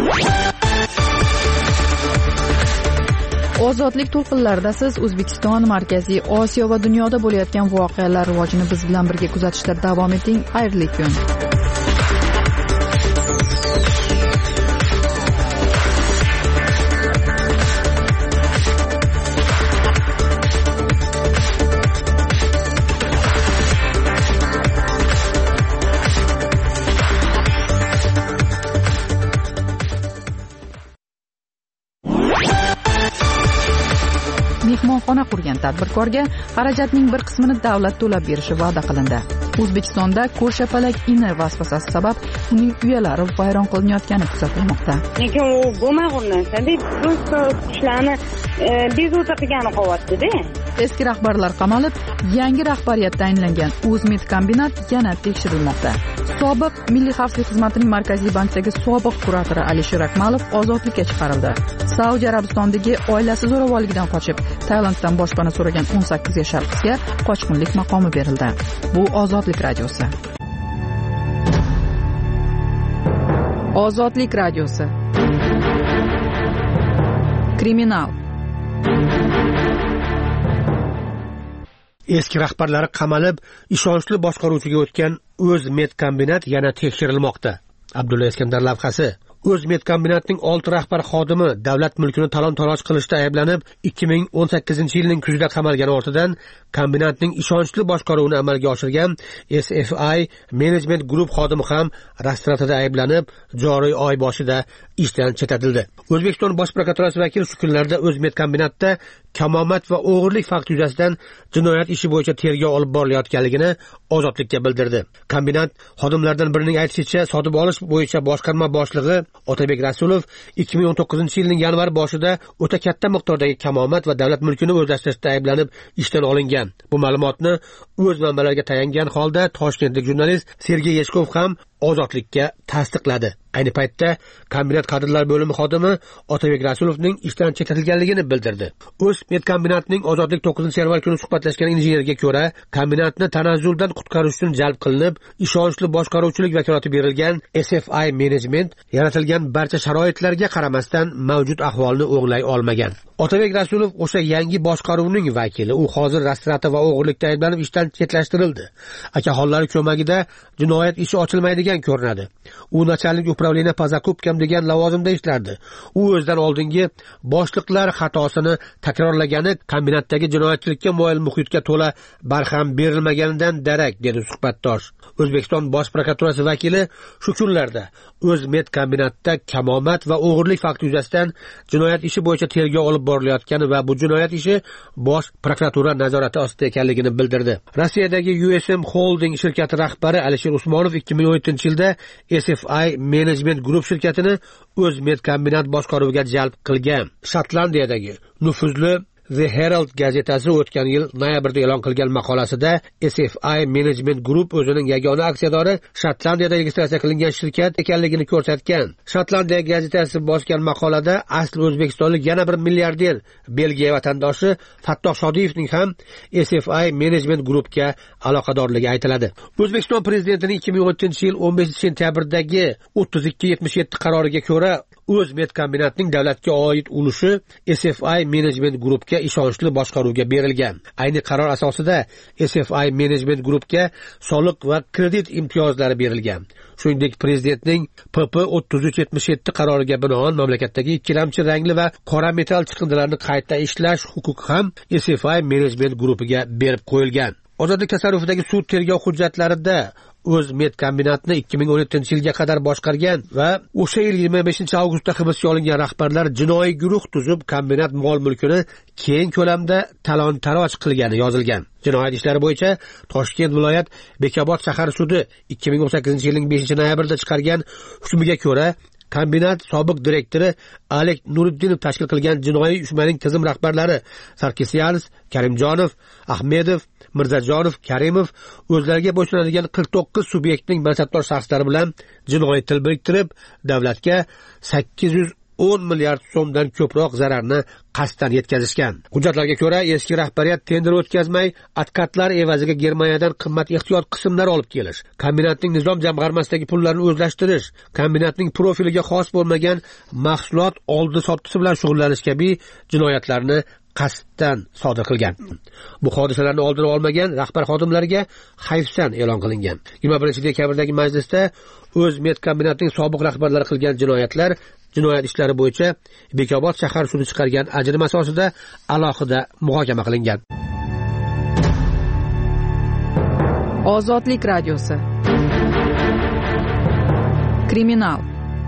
Ozodlik to'lqinlarida siz O'zbekiston, Markaziy Osiyo va dunyoda bo'layotgan voqealar rivojini biz bilan birga kuzatishda davom eting. Xayrli kun. Mehmonxona qurgan tadbirkorga xarajatning bir qismini davlat to'lab berishi va'da qilindi. O'zbekistonda ko'rshapalak ini vasvasasi sabab uning uyalari vayron qilinayotgani kuzatilmoqda. Lekin u bo'lmagan narsa deb prosta ishlarni bezovta qilgani qo'yapti-da. Eski rahbarlar qamalib, yangi rahbariyat tayinlangan O'zmet kombinat yana tekshirilmoqda. Sobiq Milliy xavfsizlik xizmatining Markaziy bankdagi sobiq kuratori Alisher Akmalov ozodlikka chiqarildi. Saudiya Arabistonidagi oilasi zo'ravonligidan qochib, Tailanddan boshpana so'ragan o'n sakkiz yashar qizga qochqinlik maqomi berildi. Bu Ozodlik radiosi. Ozodlik radiosi. Kriminal. Eski rahbarlari qamalib, ishonchli boshqaruvchiga o'tgan O'zmet kombinat yana tekshirilmoqda. Abdulla Iskandar lavhasi. O'zmet kombinatining olti rahbar xodimi davlat mulkini talon-taroj qilishda ayblanib, ikki ming o'n sakkizinchi yilning kuzida qamalgani ortidan kombinatning ishonchli boshqaruvini amalga oshirgan S F I Management Group xodimi ham rastratida ayblanib, joriy oy boshida ishdan chetlatildi. O'zbekiston Bosh prokuraturasi vakili shu kunlarda O'zmet kombinatda kamomat va o'g'irlik fakti yuzasidan jinoyat ishi bo'yicha tergov olib borilayotganligini Ozodlikka bildirdi. Kombinat xodimlaridan birining aytishicha, sotib olish bo'yicha boshqarma boshlig'i Otabek Rasulov ikki ming o'n to'qqizinchi yilning yanvar boshida o'ta katta miqdordagi kamomat va davlat mulkini o'zlashtirishda ayblanib ishdan olingan. Bu ma'lumotni o'z manbalariga tayangan holda toshkentlik jurnalist Sergey Yeshkov ham Ozodlikka tasdiqladi. Ayni paytda kombinat kadrlar bo'limi xodimi Otabek Rasulovning ishdan chetlatilganligini bildirdi. O'zmet kombinatining Ozodlik to'qqizinchi yanvar kuni suhbatlashgan injenerga ko'ra, kombinatni tanazzuldan qutqarish uchun jalb qilinib, ishonchli boshqaruvchilik vakolati berilgan S F I Management yaratilgan barcha sharoitlarga qaramasdan mavjud ahvolni o'nglay olmagan. Otabek Rasulov o'sha yangi boshqaruvning vakili. U hozir rastrata va o'g'irlikda ayblanib ishdan chetlashtirildi. Akaxonlari ko'magida jinoyat ishi ochilmaydigan ko'rinadi. U nachalnik upravleniya по закупкам degan lavozimda ishlardi. U o'zidan oldingi boshliqlar xatosini takrorlagani kombinatdagi jinoyatchilikka moyil muhitga to'la barham berilmaganidan darak, dedi suhbatdosh. O'zbekiston Bosh prokuraturasi vakili shu kunlarda O'zmet kombinatda kamomat va o'g'irlik fakti yuzasidan jinoyat ishi bo'yicha tergov olib borilayotgani va bu jinoyat ishi Bosh prokuratura nazorati ostida ekanligini bildirdi. Rossiyadagi U S M Holding shirkati rahbari Alisher Usmonov ikki ming o'n yettinchi yilda S F I Management Group shirkatini O'zmet kombinat boshqaruviga jalb qilgan. Shotlandiyadagi nufuzli The Herald gazetasi o'tgan yil noyabrda e'lon qilgan maqolasida S F I Management Group o'zining yagona aksiyadori Shotlandiyada registratsiya qilingan shirkat ekanligini ko'rsatgan. Shotlandiya gazetasi bosgan maqolada asli o'zbekistonlik yana bir milliarder Belgiya vatandoshi Fattoh Shodiyevning ham S F I Management Groupga aloqadorligi aytiladi. O'zbekiston prezidentining ikki ming o'n yettinchi yil o'n beshinchi sentyabrdagi o'ttiz ikki yetmish yetti qaroriga ko'ra O'zmedkombinatning davlatga oid ulushi S F I Management Groupga ishonchli boshqaruvga berilgan. Ayni qaror asosida S F I Management Groupga soliq va kredit imtiyozlari berilgan. Shuningdek, prezidentning P P o'ttiz uch yetmish yetti qaroriga binoan mamlakatdagi ikkilamchi rangli va qora metall chiqindilarini qayta ishlash huquqi ham S F I Management Groupiga berib qo'yilgan. Ozodlik tasarrufidagi sud tergov hujjatlarida O'zmedkombinatni ikki ming o'n yettinchi yilga qadar boshqargan va o'sha yil yigirma beshinchi avgustda hibsga olingan rahbarlar jinoiy guruh tuzib, kombinat mol-mulkini keng ko'lamda talon-taroj qilgani yozilgan. Jinoyat ishlari bo'yicha Toshkent viloyat Bekobod shahar sudi ikki ming o'n sakkizinchi yilning beshinchi noyabrida chiqargan hukmiga ko'ra, kombinat sobiq direktori Alek Nuriddinov tashkil qilgan jinoiy uyushmaning tizim rahbarlari Sarkisyanov, Karimjonov, Ahmedov, Mirzajonov, Karimov o'zlariga bo'ysunadigan qirq to'qqiz subyektning mansabdor shaxslari bilan jinoiy til biriktirib, davlatga sakkiz yuz o'n milliard so'mdan ko'proq zararni qasddan yetkazishgan. Hujjatlarga ko'ra, eski rahbariyat tender o'tkazmay, advokatlar evaziga Germaniyadan qimmat ehtiyot qismlar olib kelish, kombinatning nizom jamg'armasidagi pullarni o'zlashtirish, kombinatning profiliga xos bo'lmagan mahsulot oldi-sottisi bilan shug'ullanish kabi jinoyatlarni qasddan sodir qilgan. Bu hodisalarni oldini olmagan rahbar xodimlarga hayfsan e'lon qilingan. yigirma birinchi dekabrdagi majlisda O'zmedkombinatning sobiq rahbarlari qilgan jinoyatlar jinoyat ishlari bo'yicha Bekobod shahar sudi chiqargan ajrim asosida alohida muhokama qilingan. Ozodlik radiosi. Kriminal.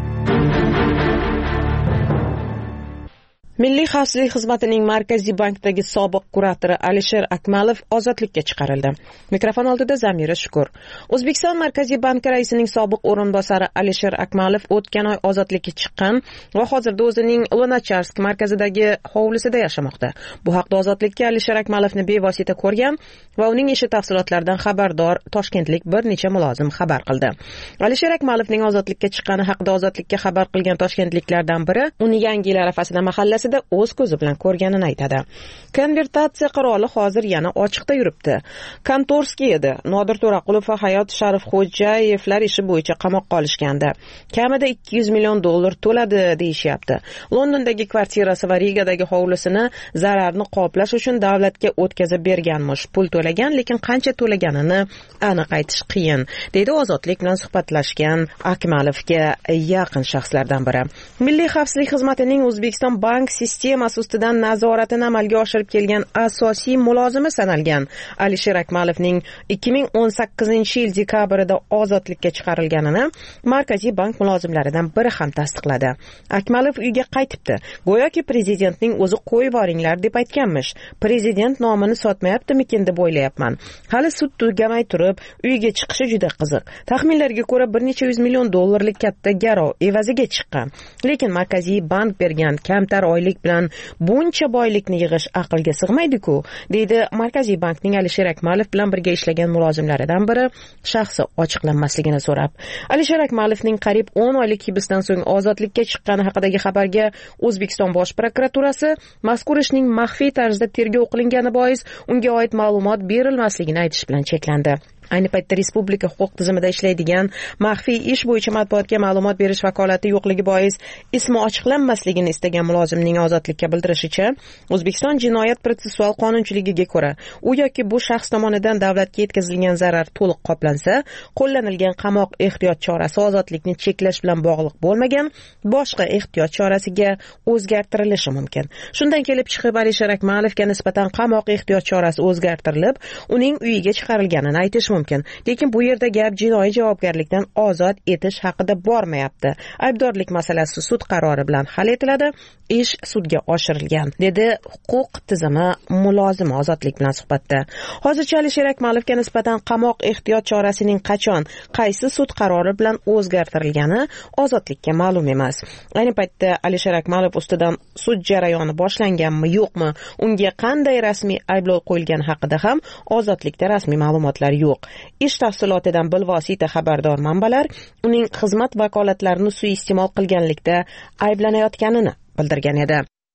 Milliy xavfsizlik xizmatining Markaziy bankdagi sobiq kuratori Alisher Akmalov ozodlikka chiqarildi. Mikrofon oldida Zamira Shukur. O'zbekiston Markaziy banki raisining sobiq o'rinbosari Alisher Akmalov o'tgan oy ozodlikka chiqqan va hozirda o'zining Lunacharsk markazidagi hovlisida yashamoqda. Bu haqda ozodlikka Alisher Akmalovni bevosita ko'rgan va uning ishi tafsilotlaridan xabardor toshkentlik bir necha mulozim xabar qildi. Alisher Akmalovning ozodlikka chiqqani haqida ozodlikka xabar qilgan toshkentliklardan biri uni Yangi yil arafasida mahallasida o'z ko'zi bilan ko'rganini aytadi. Konvertatsiya qiroli hozir yana ochiqda yuribdi. Kontorskiy edi. Nodir To'raqulov va Hayot Sharifxo'jayevlar ishi bo'yicha qamoqqa olishgandi. Kamida ikki yuz million dollar to'ladi deyishyapti. Londondagi kvartirasi va Rigadagi hovlisini zararni qoplash uchun davlatga o'tkazib berganmish. Pul to'lagan, lekin qancha to'laganini aniq aytish qiyin, deydi ozodlik bilan suhbatlashgan Akmalovga yaqin shaxslardan biri. Milliy xavfsizlik xizmatining O'zbekiston bank sistemasi ustidan nazoratini amalga oshirib kelgan asosiy mulozimi sanalgan Alisher Akmalovning ikki ming o'n sakkizinchi yil dekabrida ozodlikka chiqarilganini Markaziy bank mulozimlaridan biri ham tasdiqladi. Akmalov uyga qaytibdi. Go'yoki prezidentning o'zi qo'yib boringlar deb aytganmish. Prezident nomini sotmayaptimikin deb o'ylayapman. Hali sud tugamay turib, uyga chiqishi juda qiziq. Taxminlarga ko'ra bir necha yuz million dollarlik katta garov evaziga chiqqan. Lekin Markaziy bank bergan kamtar oylik bilan buncha boylikni yig'ish aqlga sig'maydi-ku, deydi Markaziy bankning Alisher Akmalov bilan birga ishlagan mulozimlaridan biri shaxsi ochiqlanmasligini so'rab. Alisher Akmalovning qariyb o'n oylik hibsdan so'ng ozodlikka chiqqani haqidagi xabarga O'zbekiston bosh prokuraturasi mazkur ishning maxfiy tarzda tergov qilingani bois unga oid ma'lumot berilmasligini aytish bilan cheklandi. Ayni paytda respublika huquq tizimida ishlaydigan maxfiy ish bo'yicha matbuotga ma'lumot berish vakolati yo'qligi bois ismi ochiqlanmasligini istagan mulozimning ozodlikka bildirishicha, O'zbekiston jinoyat protsessual qonunchiligiga ko'ra, u yoki bu shaxs tomonidan davlatga yetkazilgan zarar to'liq qoplansa, qo'llanilgan qamoq ehtiyot chorasi ozodlikni cheklash bilan bog'liq bo'lmagan boshqa ehtiyot chorasiga o'zgartirilishi mumkin. Shundan kelib chiqib, Alisher Akmalovga nisbatan qamoq ehtiyot chorasi o'zgartirilib, uning uyiga chiqarilganini aytish mumkin. Lekin bu yerda gap jinoiy javobgarlikdan ozod etish haqida bormayapti. Aybdorlik masalasi sud qarori bilan hal etiladi, ish sudga oshirilgan, dedi huquq tizimi mulozimi ozodlik bilan suhbatda. Hozircha Alisher Akmalovga nisbatan qamoq ehtiyot chorasining qachon, qaysi sud qarori bilan o'zgartirilgani ozodlikka ma'lum emas. Ayni paytda Alisher Akmalov ustidan sud jarayoni boshlanganmi, yo'qmi, unga qanday rasmiy ayblov qo'yilgani haqida ham ozodlikda rasmiy ma'lumotlar yo'q. Ish tafsilotidan bilvosita xabardor manbalar uning xizmat vakolatlarini suiiste'mol qilganlikda ayblanayotganini bildirgan edi.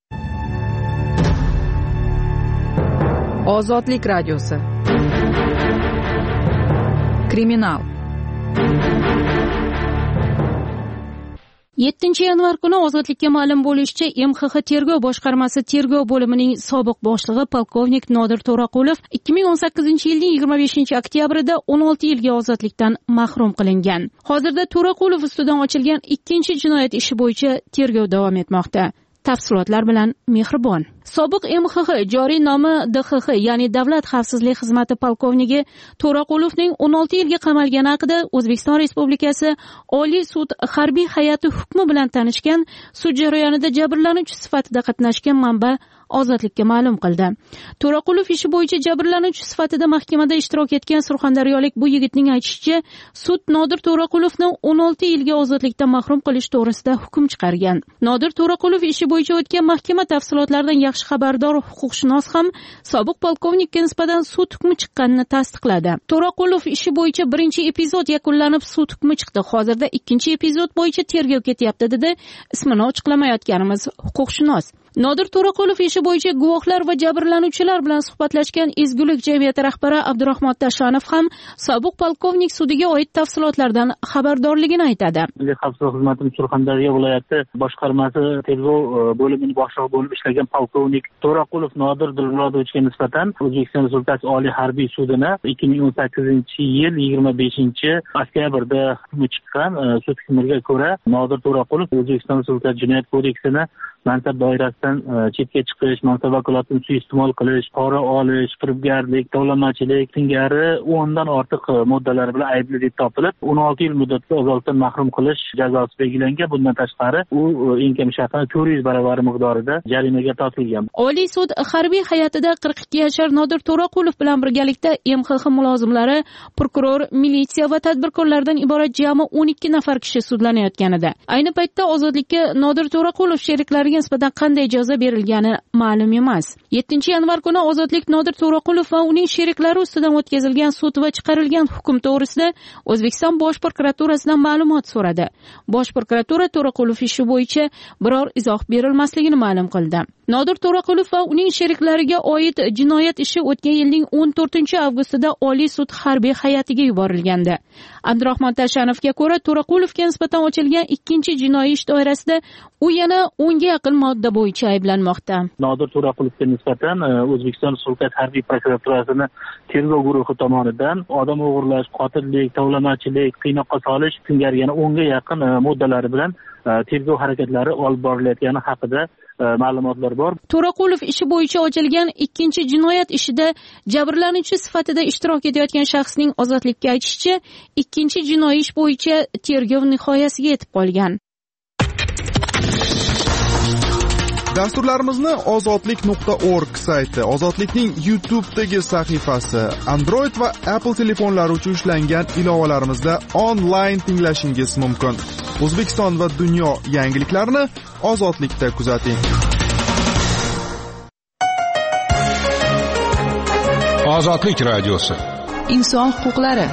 Ozodlik radiosi. Kriminal. yettinchi yanvar kuni ozodlikka ma'lum bo'lishicha, M X X tergov boshqarmasi tergov bo'limining sobiq boshlig'i polkovnik Nodir To'raqulov ikki ming o'n sakkizinchi yilning yigirma beshinchi oktyabrida o'n olti yilga ozodlikdan mahrum qilingan. Hozirda To'raqulov ustidan ochilgan ikkinchi jinoyat ishi bo'yicha tergov davom etmoqda. Tafsilotlar bilan Mehribon. Sobiq M X X joriy nomi D X X, ya'ni Davlat xavfsizlik xizmati polkovnigi To'raqulovning o'n olti yilga qamalgani haqida O'zbekiston Respublikasi Oliy sud harbiy hay'ati hukmi bilan tanishgan, sud jarayonida jabrlanuvchi sifatida qatnashgan manba ozodlikka ma'lum qildi. To'raqulov ishi bo'yicha jabrlanuvchi sifatida mahkamada ishtirok etgan surxondaryolik bu yigitning aytishicha, sud Nodir To'raqulovni o'n olti yilga ozodlikdan mahrum qilish to'g'risida hukm chiqargan. Nodir To'raqulov ishi bo'yicha o'tgan mahkama tafsilotlaridan yaxshi xabardor huquqshunos ham sobiq polkovnikka nisbatan sud hukmi chiqqanini tasdiqladi. To'raqulov ishi bo'yicha birinchi epizod yakunlanib, sud hukmi chiqdi. Hozirda ikkinchi epizod bo'yicha tergov ketyapti, dedi ismini ochiqlamayotganimiz huquqshunos. Nodir To'raqulov ishi bo'yicha guvohlar va jabrlanuvchilar bilan suhbatlashgan Ezgulik jamiyati rahbari Abdurahmon Tashanov ham sobiq polkovnik sudiga oid tafsilotlardan xabardorligini aytadi. Milliy xavfsizlik xizmati Surxondaryo viloyati boshqarmasi tergov bo'limining boshlig'i bo'lib ishlagan polkovnik To'raqulov Nodir Dilmurodovichga nisbatan O'zbekiston Respublikasi Oliy harbiy sudini ikki ming o'n sakkizinchi yil yigirma beshinchi oktyabrda hukmi chiqqan. Sud hukmiga ko'ra Nodir To'raqulov O'zbekiston Respublikasi Jinoyat kodeksining mansab doirasidan chetga chiqish, mansab vakolatini suiiste'mol qilish, pora olish, firibgarlik, tovlamachilik singari o'ndan ortiq moddalar bilan aybli deb topilib, o'n olti yil muddatga ozodlikdan mahrum qilish jazosi belgilangan. Bundan tashqari, u eng kam shartda to'rt yuz baravar miqdorida jarimaga tortilgan. Oliy sud harbiy hay'atida qirq ikki yashar Nodir To'raqulov bilan birgalikda M X X mulozimlari, prokuror, militsiya va tadbirkorlardan iborat jami o'n ikki nafar kishi sudlanayotgan edi. Ayni paytda ozodlikka Nodir To'raqulov sheriklariga nisbatan qanday jazo berilgani ma'lum emas. yettinchi yanvar kuni ozodlik Nodir To'raqulov va uning sheriklari ustidan o'tkazilgan sud va chiqarilgan hukm to'g'risida O'zbekiston Bosh prokuraturasidan ma'lumot so'radi. Bosh prokuratura To'raqulov ishi bo'yicha biror izoh berilmasligini ma'lum qildi. Nodir To'raqulov va uning sheriklariga oid jinoyat ishi o'tgan yilning o'n to'rtinchi avgustida Oliy sud harbiy hay'atiga yuborilgandi. Abdurahmon Tashanovga ko'ra, To'raqulovga nisbatan ochilgan ikkinchi jinoiy ish doirasida u yana o'nga yaqin modda bo'yicha ayblanmoqda. Nodir To'raqulovga nisbatan O'zbekiston Respublikasi harbiy prokuraturasining tergov guruhi tomonidan odam o'g'irlash, qotillik, tovlamachilik, qiynoqqa solish singari yana o'nga yaqin moddalari bilan tergov harakatlari olib borilayotgani haqida ma'lumotlar bor. To'raqulov ishi bo'yicha ochilgan ikkinchi jinoyat ishida jabrlanuvchi sifatida ishtirok etayotgan shaxsning ozodlikka aytishicha, ikkinchi jinoiy ish bo'yicha tergov nihoyasiga yetib qolgan. Dasturlarimizni ozodlik nuqta org sayti, Ozodlikning YouTube'dagi sahifasi, Android va Apple telefonlari uchun ishlangan ilovalarimizda onlayn tinglashingiz mumkin. O'zbekiston va dunyo yangiliklarini Ozodlikda kuzating. Ozodlik radiosi. Inson huquqlari.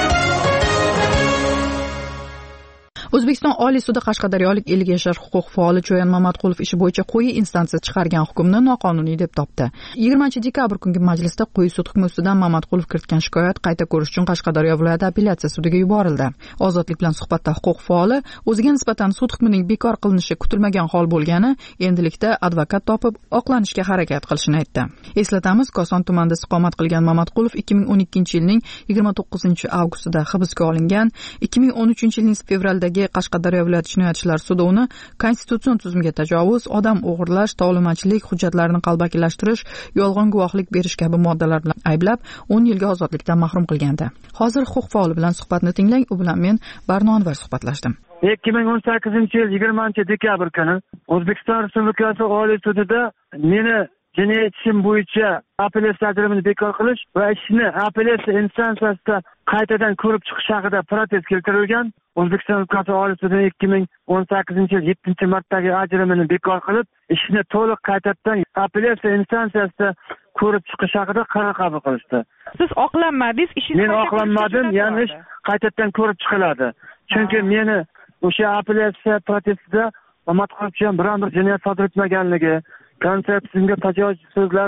O'zbekiston Oliy sudi Qashqadaryolik ellik yashar huquq faoli Cho'yan Mamatqulov ishi bo'yicha quyi instansiya chiqargan hukmni noqonuniy deb topdi. yigirmanchi dekabr kungi majlisda quyi sud hukmi ustidan Mamatqulov kiritgan shikoyat qayta ko'rish uchun Qashqadaryo viloyati apellyatsiya sudiga yuborildi. Ozodlik bilan suhbatda huquq faoli o'ziga nisbatan sud hukmining bekor qilinishi kutilmagan hol bo'lgani, endilikda advokat topib oqlanishga harakat qilishini aytdi. Eslatamiz, Koson tumanida istiqomat qilgan Mamatqulov ikki ming o'n ikkinchi yilning yigirma to'qqizinchi avgustida hibsga olingan. ikki ming o'n uchinchi yilning fevraldagi Qashqadaryo viloyati jinoyat ishlari sudi uni konstitutsion tuzumga tajovuz, odam o'g'irlash, tovlamachilik, hujjatlarni qalbakilashtirish, yolg'on guvohlik berish kabi moddalar bilan ayblab, o'n yilga ozodlikdan mahrum qilgandi. Hozir huquq faoli bilan suhbatni tinglang, u bilan men Barno Anvar suhbatlashdim. ikki ming o'n sakkizinchi yil yigirmanchi dekabr kuni O'zbekiston Respublikasi Oliy sudida meni jinoyat ishim bo'yicha apellyatsiya ajrimini bekor qilish va ishni apellyatsiya instansiyasida qaytadan ko'rib chiqish haqida protest keltirilgan. O'zbekiston Respublikasi Oliy sudi ikki ming o'n sakkizinchi yil yettinchi martdagi ajrimini bekor qilib, ishni to'liq qaytadan apellyatsiya instansiyasida ko'rib chiqish haqida qaror qabul qilishdi. Siz oqlanmadingiz, ishingiz Men oqlanmadim, ya'ni ish qaytadan ko'rib chiqiladi. Chunki meni o'sha apellyatsiya protestida Mamatqulov bilan biron bir jinoyat sodir etmaganligi, konstitutsiyaga tajovuz so'zlarni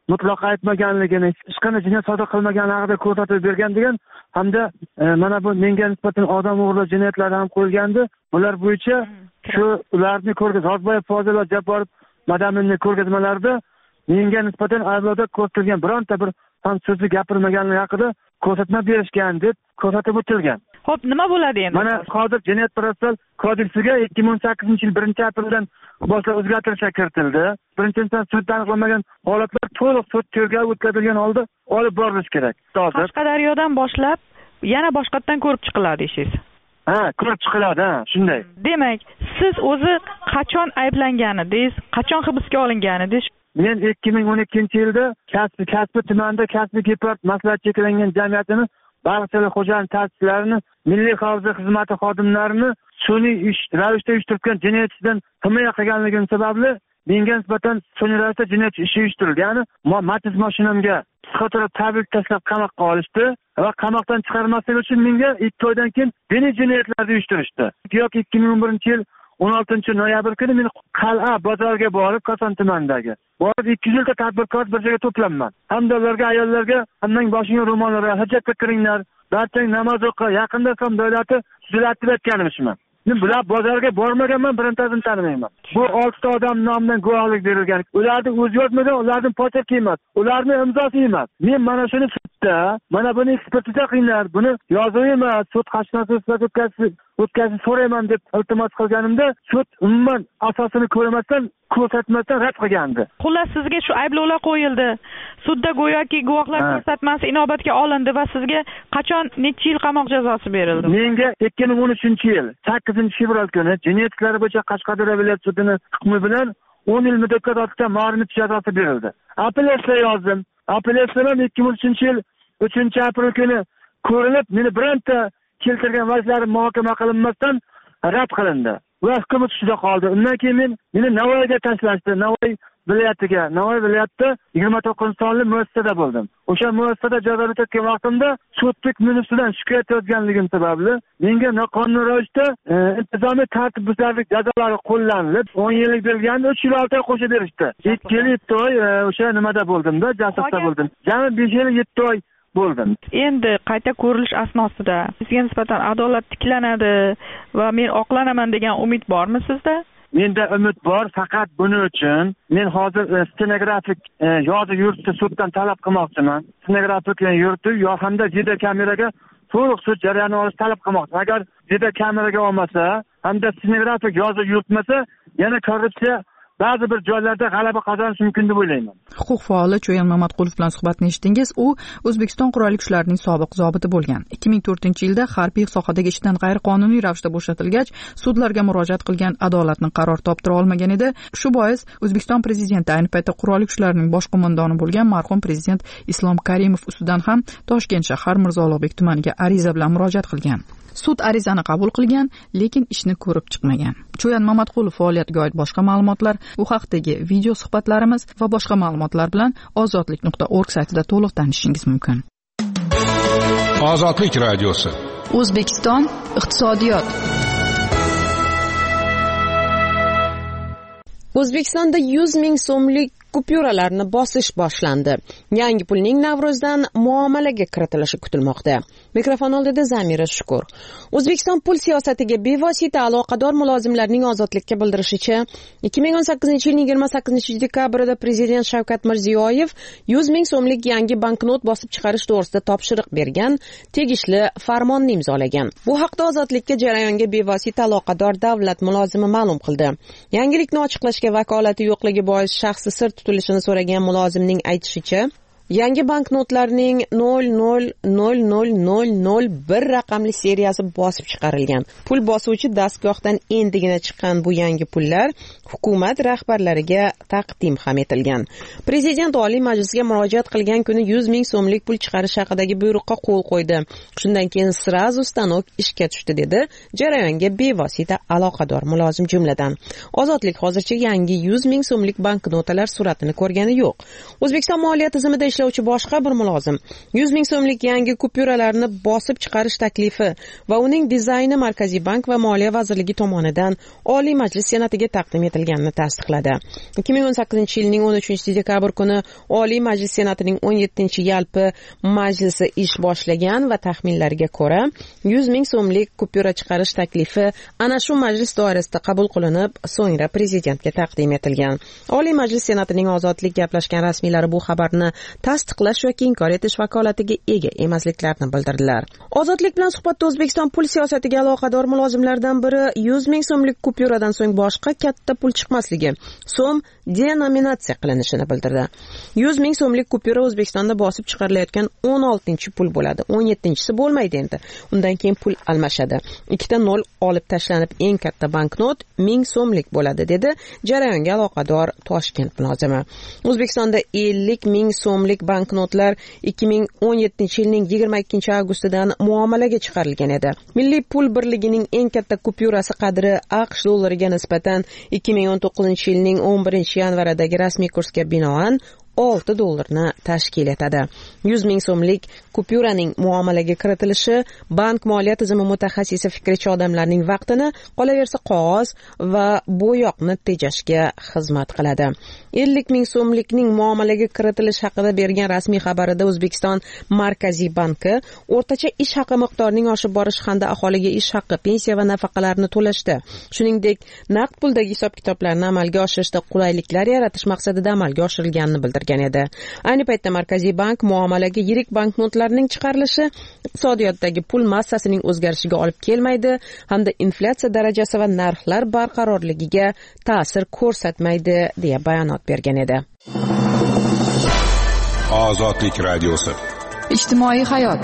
mutlaq aytmaganligini, hech qanday jinoyat sodir qilmagani haqida ko'rsatib bergan degan hamda e, mana bu menga nisbatan odam o'g'irlash jinoyatlari ham qo'yilgandi. Bular bo'yicha shu ularni ko'rgaz Rozboyev, Fozil va Jabborov Madaminning ko'rgazmalarida menga nisbatan ayblovda ko'rsatilgan bironta bir ham so'zni gapirmaganligi haqida ko'rsatma berishgan deb ko'rsatib o'tilgan. Xo'p, nima bo'ladi endi? Mana hozir Jinoyat protsessual kodeksiga ikki ming o'n sakkizinchi yil birinchi apreldan boshlab o'zgartirishlar kiritildi. Birinchi inson sudda aniqlanmagan holatlar to'liq sud tergovi o'tkazilgan holda olib borilishi kerak. Hozir Qashqadaryodan boshlab yana boshqatdan ko'rib chiqiladi deysiz. Ha, ko'rib chiqiladi, ha, shunday. Demak, siz o'zi qachon ayblangan edingiz, qachon hibsga olingan edingiz? Men ikki ming o'n ikkinchi yilda Kasbi Kasbi tumanida Kasbi Gepard maslahat cheklangan jamiyatini Baliqchilik xo'jaligi ta'sislarini Milliy xavfsizlik xizmati xodimlarini sun'iy ish ravishda uyushtirgan jinoyatchidan himoya qilganligim sababli menga nisbatan sun'iy ravishda jinoyat ishi uyushtirildi. Ya'ni Matiz mashinamga psixotrop tablet tashlab qamoqqa olishdi va qamoqdan chiqarmaslik uchun menga ikki oydan keyin diniy jinoyatlarni uyushtirishdi. Yoki ikki ming o'n birinchi yil o'n oltinchi noyabr kuni men Qal'a bozoriga borib, Koson tumanidagi borib ikki yuz ta tadbirkor bir joyga to'planman. Hamda ularga ayollarga hammaning boshiga ro'mollar, hajjatga kiringlar, barchang namoz o'qi, yaqinda ham davlati tuzatib aytganimishman. Men bular bozorga bormaganman, birontasini tanimayman. Bu oltita odam nomidan guvohlik berilgan. Ularni o'zi yozmagan, ularning pochaki emas, ularning imzosi emas. Men mana shuni sudda, mana buni ekspertiza qilinglar, buni yozuv emas, sud qashmasini o'tkazib o'tkazib so'rayman deb iltimos qilganimda, sud umuman asosini ko'rmasdan, ko'rsatmasdan rad qilgandi. Xullas sizga shu ayblovlar qo'yildi. Sudda go'yoki guvohlar ko'rsatmasi inobatga olindi va sizga qachon necha yil qamoq jazosi berildi? Menga ikki ming o'n uchinchi yil sakkizinchi fevral kuni jinoyat ishlari bo'yicha Qashqadaryo viloyat sudining hukmi bilan o'n yil muddatga tortgan ma'muriy jazosi berildi. Apellyatsiya yozdim. Apellyatsiyam ikki ming o'n uchinchi yil uchinchi aprel kuni ko'rilib, meni bironta keltirgan vajlarim muhokama qilinmasdan rad qilindi va hukm tushida qoldi. Undan keyin men meni Navoiyga tashlashdi. Navoiy viloyatiga, Navoiy viloyatida yigirma to'qqizinchi sonli muassasada bo'ldim. O'sha muassasada jazo o'tayotgan vaqtimda sudlik ministridan shikoyat yozganligim sababli menga noqonuniy ravishda e, intizomiy tartibbuzarlik jazolari qo'llanilib, o'n yillik berilganda uch yil olti oy qo'shib berishdi. ikki yil yetti oy e, o'sha nimada bo'ldim-da, jasoratda bo'ldim. Jami besh yil yetti oy bo'ldim. Endi qayta ko'rilish asnosida sizga nisbatan adolat tiklanadi va men oqlanaman degan umid bormi sizda? Menda umid bor, faqat buning uchun men hozir e, stenografik e, yozuv yurtni suddan talab qilmoqchiman. Stenografik yurtni yo hamda video kameraga to'liq sud jarayonini olish talab qilmoqchiman. Agar video kameraga olmasa, hamda stenografik yozuv yurtmasa, yana korrupsiya ba'zi bir joylarda g'alaba qozonish mumkin deb o'ylayman. Huquq faoli Cho'yan Mamatqulov bilan suhbatni eshitdingiz. U O'zbekiston qurolli kuchlarining sobiq zobiti bo'lgan. ikki ming to'rtinchi yilda harbiy sohadagi ishdan g'ayriqonuniy ravishda bo'shatilgach, sudlarga murojaat qilgan, adolatni qaror toptira olmagan edi. Shu bois O'zbekiston prezidenti ayni paytda qurolli kuchlarining bosh qo'mondoni bo'lgan marhum prezident Islom Karimov ustidan ham Toshkent shahar Mirzo Ulug'bek tumaniga ariza bilan murojaat qilgan. Sud arizani qabul qilgan, lekin ishni ko'rib chiqmagan. Cho'yan Mamatqulov faoliyatiga oid boshqa ma'lumotlar, bu haqdagi video suhbatlarimiz va boshqa ma'lumotlar bilan ozodlik nuqta org saytida to'liq tanishishingiz mumkin. Ozodlik radiosi. O'zbekiston iqtisodiyot. O'zbekistonda yuz ming so'mlik kupyuralarni bosish boshlandi. Yangi pulning Navro'zdan muomalaga kiritilishi kutilmoqda. Mikrofon oldida Zamira Shukur. O'zbekiston pul siyosatiga bevosita aloqador mulozimlarning ozodlikka bildirishicha, ikki ming o'n sakkizinchi yilning yigirma sakkizinchi dekabrida prezident Shavkat Mirziyoyev yuz ming so'mlik yangi banknot bosib chiqarish to'g'risida topshiriq bergan, tegishli farmonni imzolagan. Bu haqda ozodlikka jarayonga bevosita aloqador davlat mulozimi ma'lum qildi. Yangilikni ochiqlashga vakolati yo'qligi bois shaxsi sir tutilishini so'ragan mulozimning aytishicha, yangi banknotlarning nol nol nol nol nol nol bir raqamli seriyasi bosib chiqarilgan. Pul bosuvchi dastgohdan endigina chiqqan bu yangi pullar hukumat rahbarlariga taqdim ham etilgan. Prezident Oliy Majlisga murojaat qilgan kuni yuz ming so'mlik pul chiqarish haqidagi buyruqqa qo'l qo'ydi. Shundan keyin srazu stanok ishga tushdi, dedi jarayonga bevosita aloqador mulozim jumladan. Ozodlik hozircha yangi yuz ming so'mlik banknotalar suratini ko'rgani yo'q. O'zbekiston moliya tizimida ishlovchi boshqa bir mulozim yuz ming so'mlik yangi kupyuralarni bosib chiqarish taklifi va uning dizayni Markaziy bank va Moliya vazirligi tomonidan Oliy Majlis Senatiga taqdim etilganini tasdiqladi. ikki ming o'n sakkizinchi yilning o'n uchinchi dekabr kuni Oliy Majlis Senatining o'n yettinchi yalpi majlisi ish boshlagan va taxminlarga ko'ra yuz ming so'mlik kupyura chiqarish taklifi ana shu majlis doirasida qabul qilinib, so'ngra prezidentga taqdim etilgan. Oliy Majlis Senatining ozodlik gaplashgan rasmiylari bu xabarni tasdiqlash yoki inkor etish vakolatiga ega emasliklarini bildirdilar. Ozodlik bilan suhbatda O'zbekiston pul siyosatiga aloqador mulozimlardan biri yuz ming so'mlik kupyuradan so'ng boshqa katta pul chiqmasligi, so'm denominatsiya qilinishini bildirdi. yuz ming so'mlik kupyura O'zbekistonda bosib chiqarilayotgan o'n oltinchi pul bo'ladi. o'n yettinchisi bo'lmaydi endi. Undan keyin pul almashadi. Ikkita nol olib tashlanib eng katta banknot ming so'mlik bo'ladi, dedi jarayonga aloqador Toshkent mulozimi. O'zbekistonda ellik ming so'mlik banknotlar ikki ming o'n yettinchi yilning yigirma ikkinchi avgustidan muomalaga chiqarilgan edi. Milliy pul birligining eng katta kupyurasi qadri AQSh dollariga nisbatan ikki ming o'n to'qqizinchi yilning o'n birinchi yanvaridagi rasmiy kursga binoan olti dollarni tashkil etadi. yuz ming so'mlik kupyuraning muomalaga kiritilishi bank moliya tizimi mutaxassisi fikrichi odamlarning vaqtini, qolaversa qog'oz va bo'yoqni tejashga xizmat qiladi. ellik ming so'mlikning muomalaga kiritilishi haqida bergan rasmiy xabarida O'zbekiston Markaziy banki o'rtacha ish haqi miqdorining oshib borishi hamda aholiga ish haqi, pensiya va nafaqalarni to'lashda, shuningdek naqd puldagi hisob-kitoblarni amalga oshirishda qulayliklar yaratish maqsadida amalga oshirilganini bildirgan edi. Ayni paytda Markaziy bank muomalaga yirik banknotlarning chiqarilishi iqtisodiyotdagi pul massasining o'zgarishiga olib kelmaydi hamda inflyatsiya darajasi va narxlar barqarorligiga ta'sir ko'rsatmaydi deya bayonot bergan edi. Ozodlik radiosi. Ijtimoiy hayot.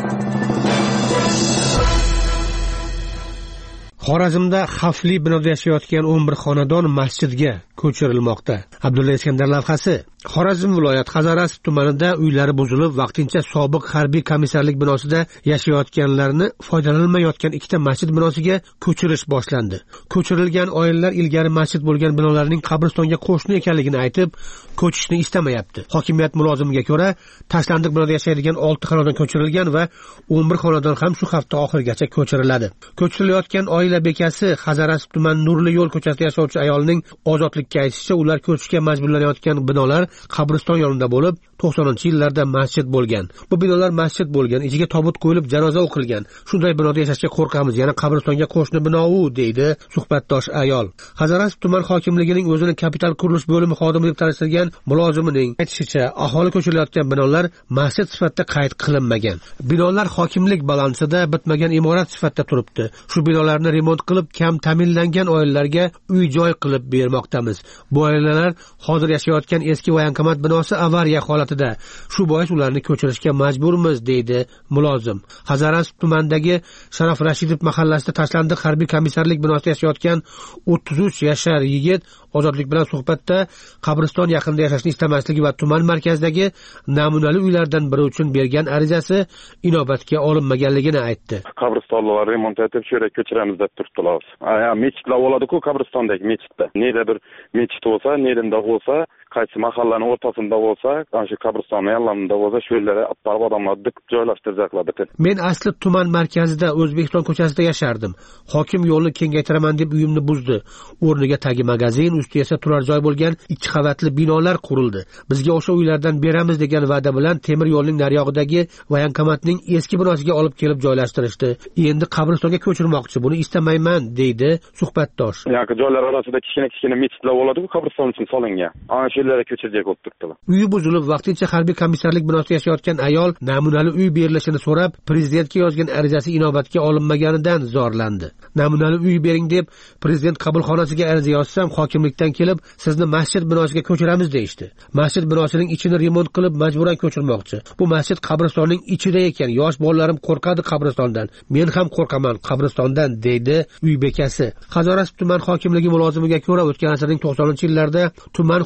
Xorazmda xavfli binoda yashayotgan o'n bir xonadon masjidga ko'chirilmoqda. Abdulla Iskandar lavhasi. Xorazm viloyat Hazarasp tumanida uylari buzilib, vaqtincha sobiq harbiy komissarlik binosida yashayotganlarni foydalanilmayotgan ikkita masjid binosiga ko'chirish boshlandi. Ko'chirilgan oilalar ilgari masjid bo'lgan binolarning qabristonga qo'shni ekanligini aytib, ko'chishni istamayapti. Hokimiyat mulozimiga ko'ra, tashlandiq binoda yashaydigan olti xonadon ko'chirilgan va o'n bir xonadon ham shu hafta oxirigacha ko'chiriladi. Ko'chirilayotgan oila bekasi Hazarasp tuman Nurli yo'l ko'chasida yashovchi ayolning ozodlikka aytishicha, ular ko'chishga majburlanayotgan binolar qabriston yonida bo'lib, to'qsoninchi yillarda masjid bo'lgan. Bu binolar masjid bo'lgan, ichiga tobut qo'yilib janoza o'qilgan. Shunday binoda yashashga qo'rqamiz, yana qabristonga qo'shni bino-u, deydi suhbatdosh ayol. Hazarasp tuman hokimligining o'zini kapital qurilish bo'limi xodimi deb tanishtirgan mulozimining aytishicha, aholi ko'chirilayotgan binolar masjid sifatida qayd qilinmagan. Binolar hokimlik balansida bitmagan imorat sifatida turibdi. Shu binolarni remont qilib, kam ta'minlangan oilalarga uy-joy qilib bermoqdamiz. Bu oilalar hozir yashayotgan eski voyankomat binosi avariya holatida. Shu bois ularni ko'chirishga majburmiz, deydi mulozim. Hazarasp tumanidagi Sharof Rashidov mahallasida tashlandiq harbiy komissarlik binosida yashayotgan o'ttiz uch yashar yigit ozodlik bilan suhbatda qabriston yaqinida yashashni istamasligi va tuman markazidagi namunali uylardan biri uchun bergan arizasi inobatga olinmaganligini aytdi. Qabristonlar remont etib, shu yerga ko'chiramiz deb turibdilar. Ha, mechitlar bo'ladi-ku qabristondagi mechitda. Neda bir mechit bo'lsa, nedinda bo'lsa, qaysi mahallaning o'rtasida bo'lsa, ana shu qabristonning yonlarida bo'lsa, shu yerlarga apparib odamlar dikib joylashtiracaklar. Men asli tuman markazida O'zbekiston ko'chasida yashardim. Hokim yo'lni kengaytiraman deb uyimni buzdi. O'rniga tagi magazin, usti esa turar joy bo'lgan ikki qavatli binolar qurildi. Bizga o'sha uylardan beramiz degan va'da bilan temir yo'lning nariyog'idagi voyankomatning eski binosiga olib kelib joylashtirishdi. Endi qabristonga ko'chirmoqchi. Buni istamayman, deydi suhbatdosh. Yo'q, joylar orasida kichkina-kichkina mechitlar bo'ladi-ku, qabriston uchun solingan. Ana shu yerlarga ko'chirjak bo'lib turibdilar. Uyi buzilib, vaqtincha harbiy komissarlik binosida yashayotgan ayol namunali uy berilishini so'rab, prezidentga yozgan arizasi inobatga olinmaganidan zorlandi. Namunali uy bering deb prezident qabulxonasiga ariza yozsam, hokimlikdan kelib, sizni masjid binosiga ko'chiramiz deyishdi. Masjid binosining ichini remont qilib majburan ko'chirmoqchi. Bu masjid qabristonning ichida ekan. Yosh bolalarim qo'rqadi qabristondan. Men ham qo'rqaman qabristondan, deydi uy bekasi. Hazarasp tuman hokimligi mulozimiga ko'ra, o'tgan asrning to'qsoninchi yillarda tuman hududidagi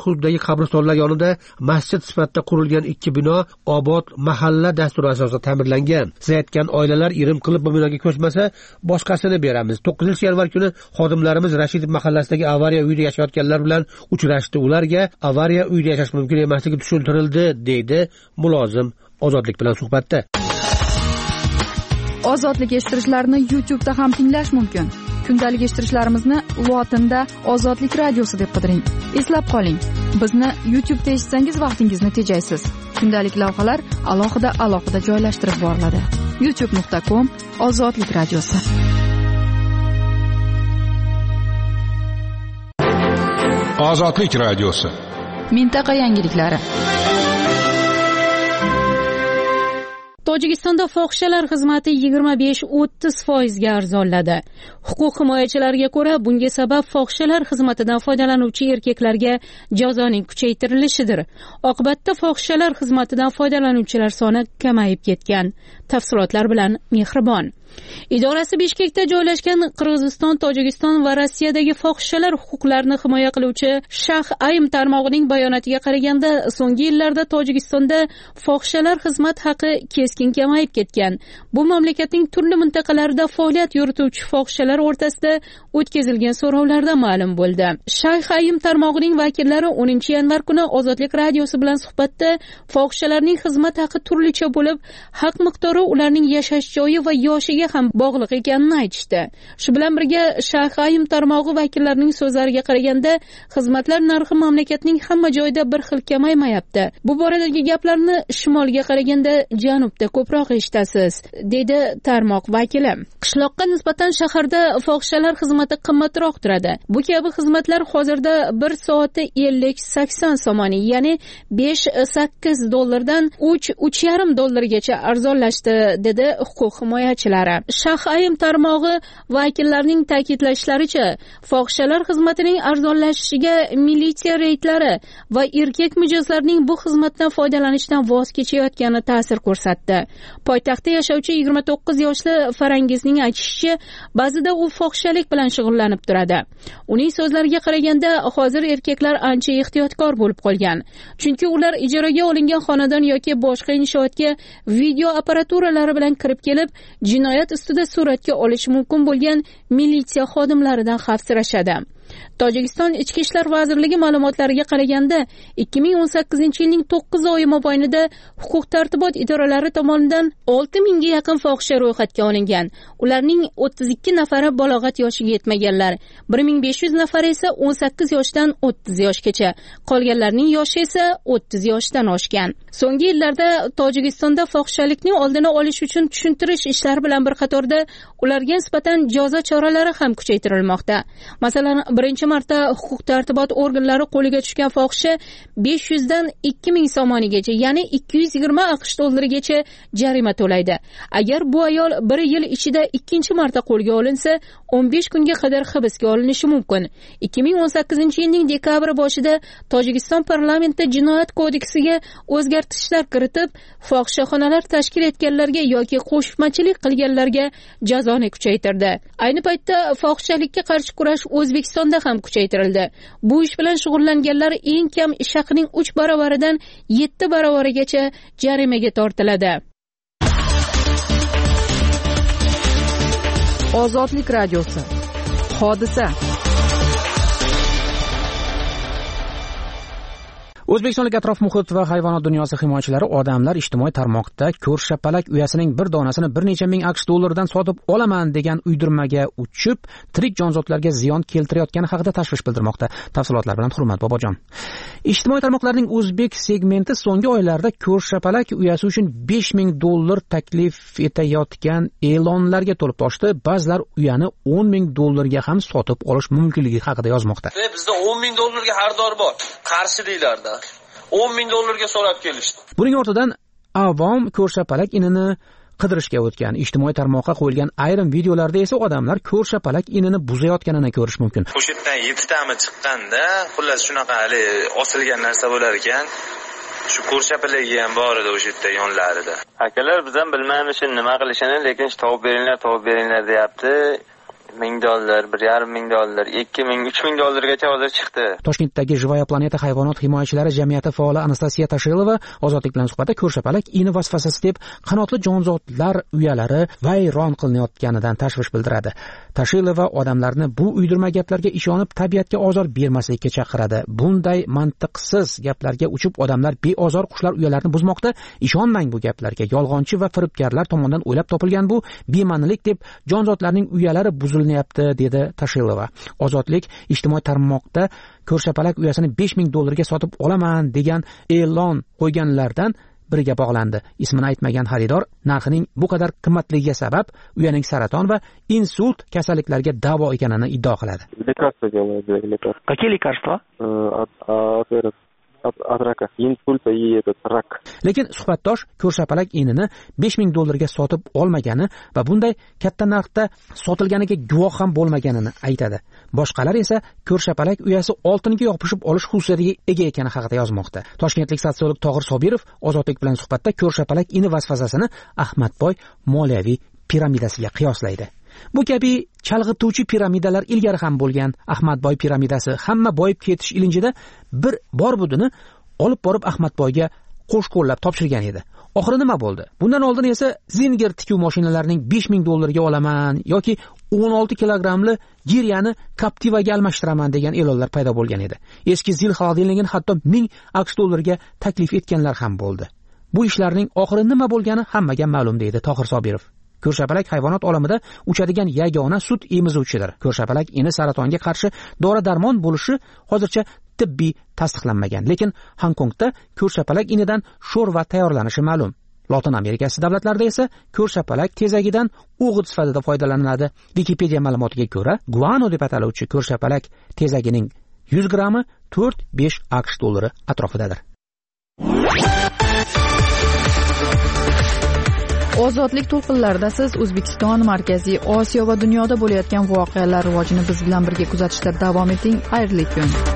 qabristonlar yonida masjid sifatida qurilgan ikki bino obod mahalla dasturi asosida ta'mirlangan. Siz aytgan oilalar irim qilib bu binoga ko'chmasa, boshqasini beramiz. to'qqizinchi yanvar kuni xodimlarimiz Rashidov mahallasidagi avariya uyida yashayotganlar bilan uchrashdi. Ularga avariya uyida yashash mumkin emasligi tushuntirildi, deydi mulozim Ozodlik bilan suhbatda. Ozodlik eshittirishlarni YouTube'da ham tinglash mumkin. Kundalik eshittirishlarimizni lotinda Ozodlik radiosi deb qidiring. Eslab qoling, bizni YouTube'da eshitsangiz vaqtingizni tejaysiz. Kundalik lavhalar alohida alohida joylashtirib boriladi. youtube nuqta com Ozodlik radiosi. Ozodlik radiosi. Mintaqa yangiliklari. Tojikistonda fohishalar xizmati yigirma besh o'ttiz foizga arzonladi. Huquq himoyachilariga ko'ra, bunga sabab fohishalar xizmatidan foydalanuvchi erkaklarga jazoning kuchaytirilishidir. Oqibatda fohishalar xizmatidan foydalanuvchilar soni kamayib ketgan. Tafsilotlar bilan Mehribon. Idorasi Bishkekda joylashgan Qirg'iziston, Tojikiston va Rossiyadagi fohishalar huquqlarini himoya qiluvchi Shah Aym tarmog'ining bayonotiga qaraganda, so'nggi yillarda Tojikistonda fohishalar xizmat haqi keskin kamayib ketgan. Bu mamlakatning turli mintaqalarida faoliyat yurituvchi fohishalar o'rtasida o'tkazilgan so'rovlarda ma'lum bo'ldi. Shah Aym tarmog'ining vakillari o'ninchi yanvar kuni Ozodlik radiosi bilan suhbatda fohishalarning xizmat haqi turlicha bo'lib, haq miqdori ularning yashash joyi va yoshiga ham bog'liq ekanini aytishdi. Shu bilan birga Shahayim tarmog'i vakillarining so'zlariga qaraganda, xizmatlar narxi mamlakatning hamma joyida bir xil kamaymayapti. Bu boradagi gaplarni shimolga qaraganda janubda ko'proq eshitasiz, dedi tarmoq vakili. Qishloqqa nisbatan shaharda fohishalar xizmati qimmatroq turadi. Bu kabi xizmatlar hozirda bir soati ellik sakson somoni, ya'ni besh sakkiz dollardan uch uch yarim dollargacha arzonlashdi, dedi huquq himoyachilari. Shahayim tarmog'i vakillarining ta'kidlashlaricha, fohishalar xizmatining arzonlashishiga militsiya reydlari va erkak mijozlarning bu xizmatdan foydalanishdan voz kechayotgani ta'sir ko'rsatdi. Poytaxtda yashovchi yigirma to'qqiz yoshli Farangizning aytishicha, ba'zida u fohishalik bilan shug'ullanib turadi. Uning so'zlariga qaraganda, hozir erkaklar ancha ehtiyotkor bo'lib qolgan. Chunki ular ijaraga olingan xonadon yoki boshqa inshootga video apparaturalari bilan kirib kelib, jinoyat ustida suratga olish mumkin bo'lgan militsiya xodimlaridan xavfsirashadi. Tojikiston Ichki ishlar vazirligi ma'lumotlariga qaraganda, ikki ming o'n sakkizinchi yilning to'qqiz oyi mobaynida huquq tartibot idoralari tomonidan olti mingga yaqin fohisha ro'yxatga olingan. Ularning o'ttiz ikki nafari balog'at yoshiga yetmaganlar, bir ming besh yuz nafari esa o'n sakkiz yoshdan o'ttiz yoshgacha, qolganlarning yoshi esa o'ttiz yoshdan oshgan. So'nggi yillarda Tojikistonda fohishalikning oldini olish uchun tushuntirish ishlari bilan bir qatorda ularga nisbatan jazo choralari ham kuchaytirilmoqda. Masalan, birinchi marta huquq tartibot organlari qo'liga tushgan fohisha besh yuz dan ikki ming somonigacha, ya'ni ikki yuz yigirma aqsh dollarigacha jarima to'laydi. Agar bu ayol bir yil ichida ikkinchi marta qo'lga olinsa, o'n besh kunga qadar hibsga olinishi mumkin. ikki ming o'n sakkizinchi yilning dekabr boshida Tojikiston parlamenti jinoyat kodeksiga o'zgartirishlar kiritib, fohishaxonalar tashkil etganlarga yoki qo'shmachilik qilganlarga jazoni kuchaytirdi. Ayni paytda fohishalikka qarshi kurash O'zbekistonda ham kuchaytirildi. Bu ish bilan shug'ullanganlar eng kam ish haqining uch baravaridan yetti baravarigacha jarimaga tortiladi. Ozodlik radiosi. Hodisa. O'zbekistonlik atrof muhit va hayvonot dunyosi himoyachilari odamlar ijtimoiy tarmoqda ko'rshapalak uyasining bir donasini bir necha ming aqsh dollaridan sotib olaman degan uydirmaga uchib, tirik jonzotlarga ziyon keltirayotgani haqida tashvish bildirmoqda. Tafsilotlar bilan Hurmat Bobojon. Ijtimoiy tarmoqlarning o'zbek segmenti so'nggi oylarda ko'rshapalak uyasi uchun besh ming dollar taklif etayotgan e'lonlarga to'lib toshdi. Ba'zilar uyani o'n ming dollarga ham sotib olish mumkinligi haqida yozmoqda. Bizda o'n ming dollarga xaridor bor. Qarshi deylardi. o'n ming dollarga so'rab kelishdi. Buning ortidan avom ko'rshapalak inini qidirishga o'tgan. Ijtimoiy tarmoqqa qo'yilgan ayrim videolarda esa odamlar ko'rshapalak inini buzayotganini ko'rish mumkin. Qo'shitdan yetti tami chiqqanda, xullas shunaqa hali osilgan narsa bo'lar ekan. Shu ko'rshapalagi ham bor edi o'sha yerda yonlarida. Akalar biz ham bilmaymiz nima qilishini, lekin tavib beringlar, tavib beringlar deyapti. ming dollar, bir yarim ming dollar, ikki ming, uch ming dollargacha hozir chiqdi. Toshkentdagi Живая planeta hayvonot himoyachilari jamiyati faoli Anastasiya Tashilova ozodlik bilan suhbatda ko'rshapalak ini vasvasasi deb qanotli jonzotlar uyalari vayron qilinayotganidan tashvish bildiradi. Tashilova odamlarni bu uydirma gaplarga ishonib tabiatga ozor bermaslikka chaqiradi. Bunday mantiqsiz gaplarga uchib odamlar beozor qushlar uyalarini buzmoqda. Ishonmang bu gaplarga. Yolg'onchi va firibgarlar tomonidan o'ylab topilgan bu bema'nilik deb jonzotlarning uyalari buzilinyapti, dedi Tashilova. Ozodlik ijtimoiy tarmoqda ko'rshapalak uyasini besh ming dollarga sotib olaman degan e'lon qo'yganlardan biriga bog'landi. Ismini aytmagan xaridor narxining bu qadar qimmatligiga sabab uyaning saraton va insult kasalliklariga davo ekanini iddao qiladi. Какие лекарства? От рака, инсульта и этот рак. Lekin suhbatdosh ko'rshapalak inini besh ming dollarga sotib olmagani va bunday katta narxda sotilganiga guvoh ham bo'lmaganini aytadi. Boshqalar esa ko'rshapalak uyasi oltinga yopishib olish xususiyatiga ega ekani haqida yozmoqda. Toshkentlik sotsiolog To'g'ir Sobirov ozodlik bilan suhbatda ko'rshapalak ini vasvasasini Ahmadboy moliyaviy piramidasiga qiyoslaydi. Bu kabi chalg'ituvchi piramidalar ilgari ham bo'lgan. Ahmadboy piramidasi hamma boyib ketish ilinjida bir bor budini olib borib Ahmadboyga qo'sh-qo'llab topshirgan edi. Oxiri nima bo'ldi? Bundan oldin esa zinger tikuv mashinalarining besh ming dollarga olaman yoki o'n olti kilogrammli giryani Captivaga almashtiraman degan e'lonlar paydo bo'lgan edi. Eski zil xolodilnigini hatto ming aqsh dollariga taklif etganlar ham bo'ldi. Bu ishlarning oxiri nima bo'lgani hammaga ma'lum, deydi Tohir Sobirov. Ko'rshapalak hayvonot olamida uchadigan yagona sut emizuvchidir. Ko'rshapalak ini saratonga qarshi dori-darmon bo'lishi hozircha tibbiy tasdiqlanmagan. Lekin Hongkongda ko'rshapalak inidan sho'rva tayyorlanishi ma'lum. Lotin Amerikasi davlatlarida esa ko'rshapalak tezagidan o'g'it sifatida foydalaniladi. Wikipedia ma'lumotiga ko'ra, guano deb ataluvchi ko'rshapalak tezagining yuz grammi to'rt besh aqsh dollari atrofidadir. Ozodlik to'lqinlarida siz O'zbekiston, Markaziy Osiyo va dunyoda bo'layotgan voqealar rivojini biz bilan birga kuzatishda davom eting. Xayrli kun.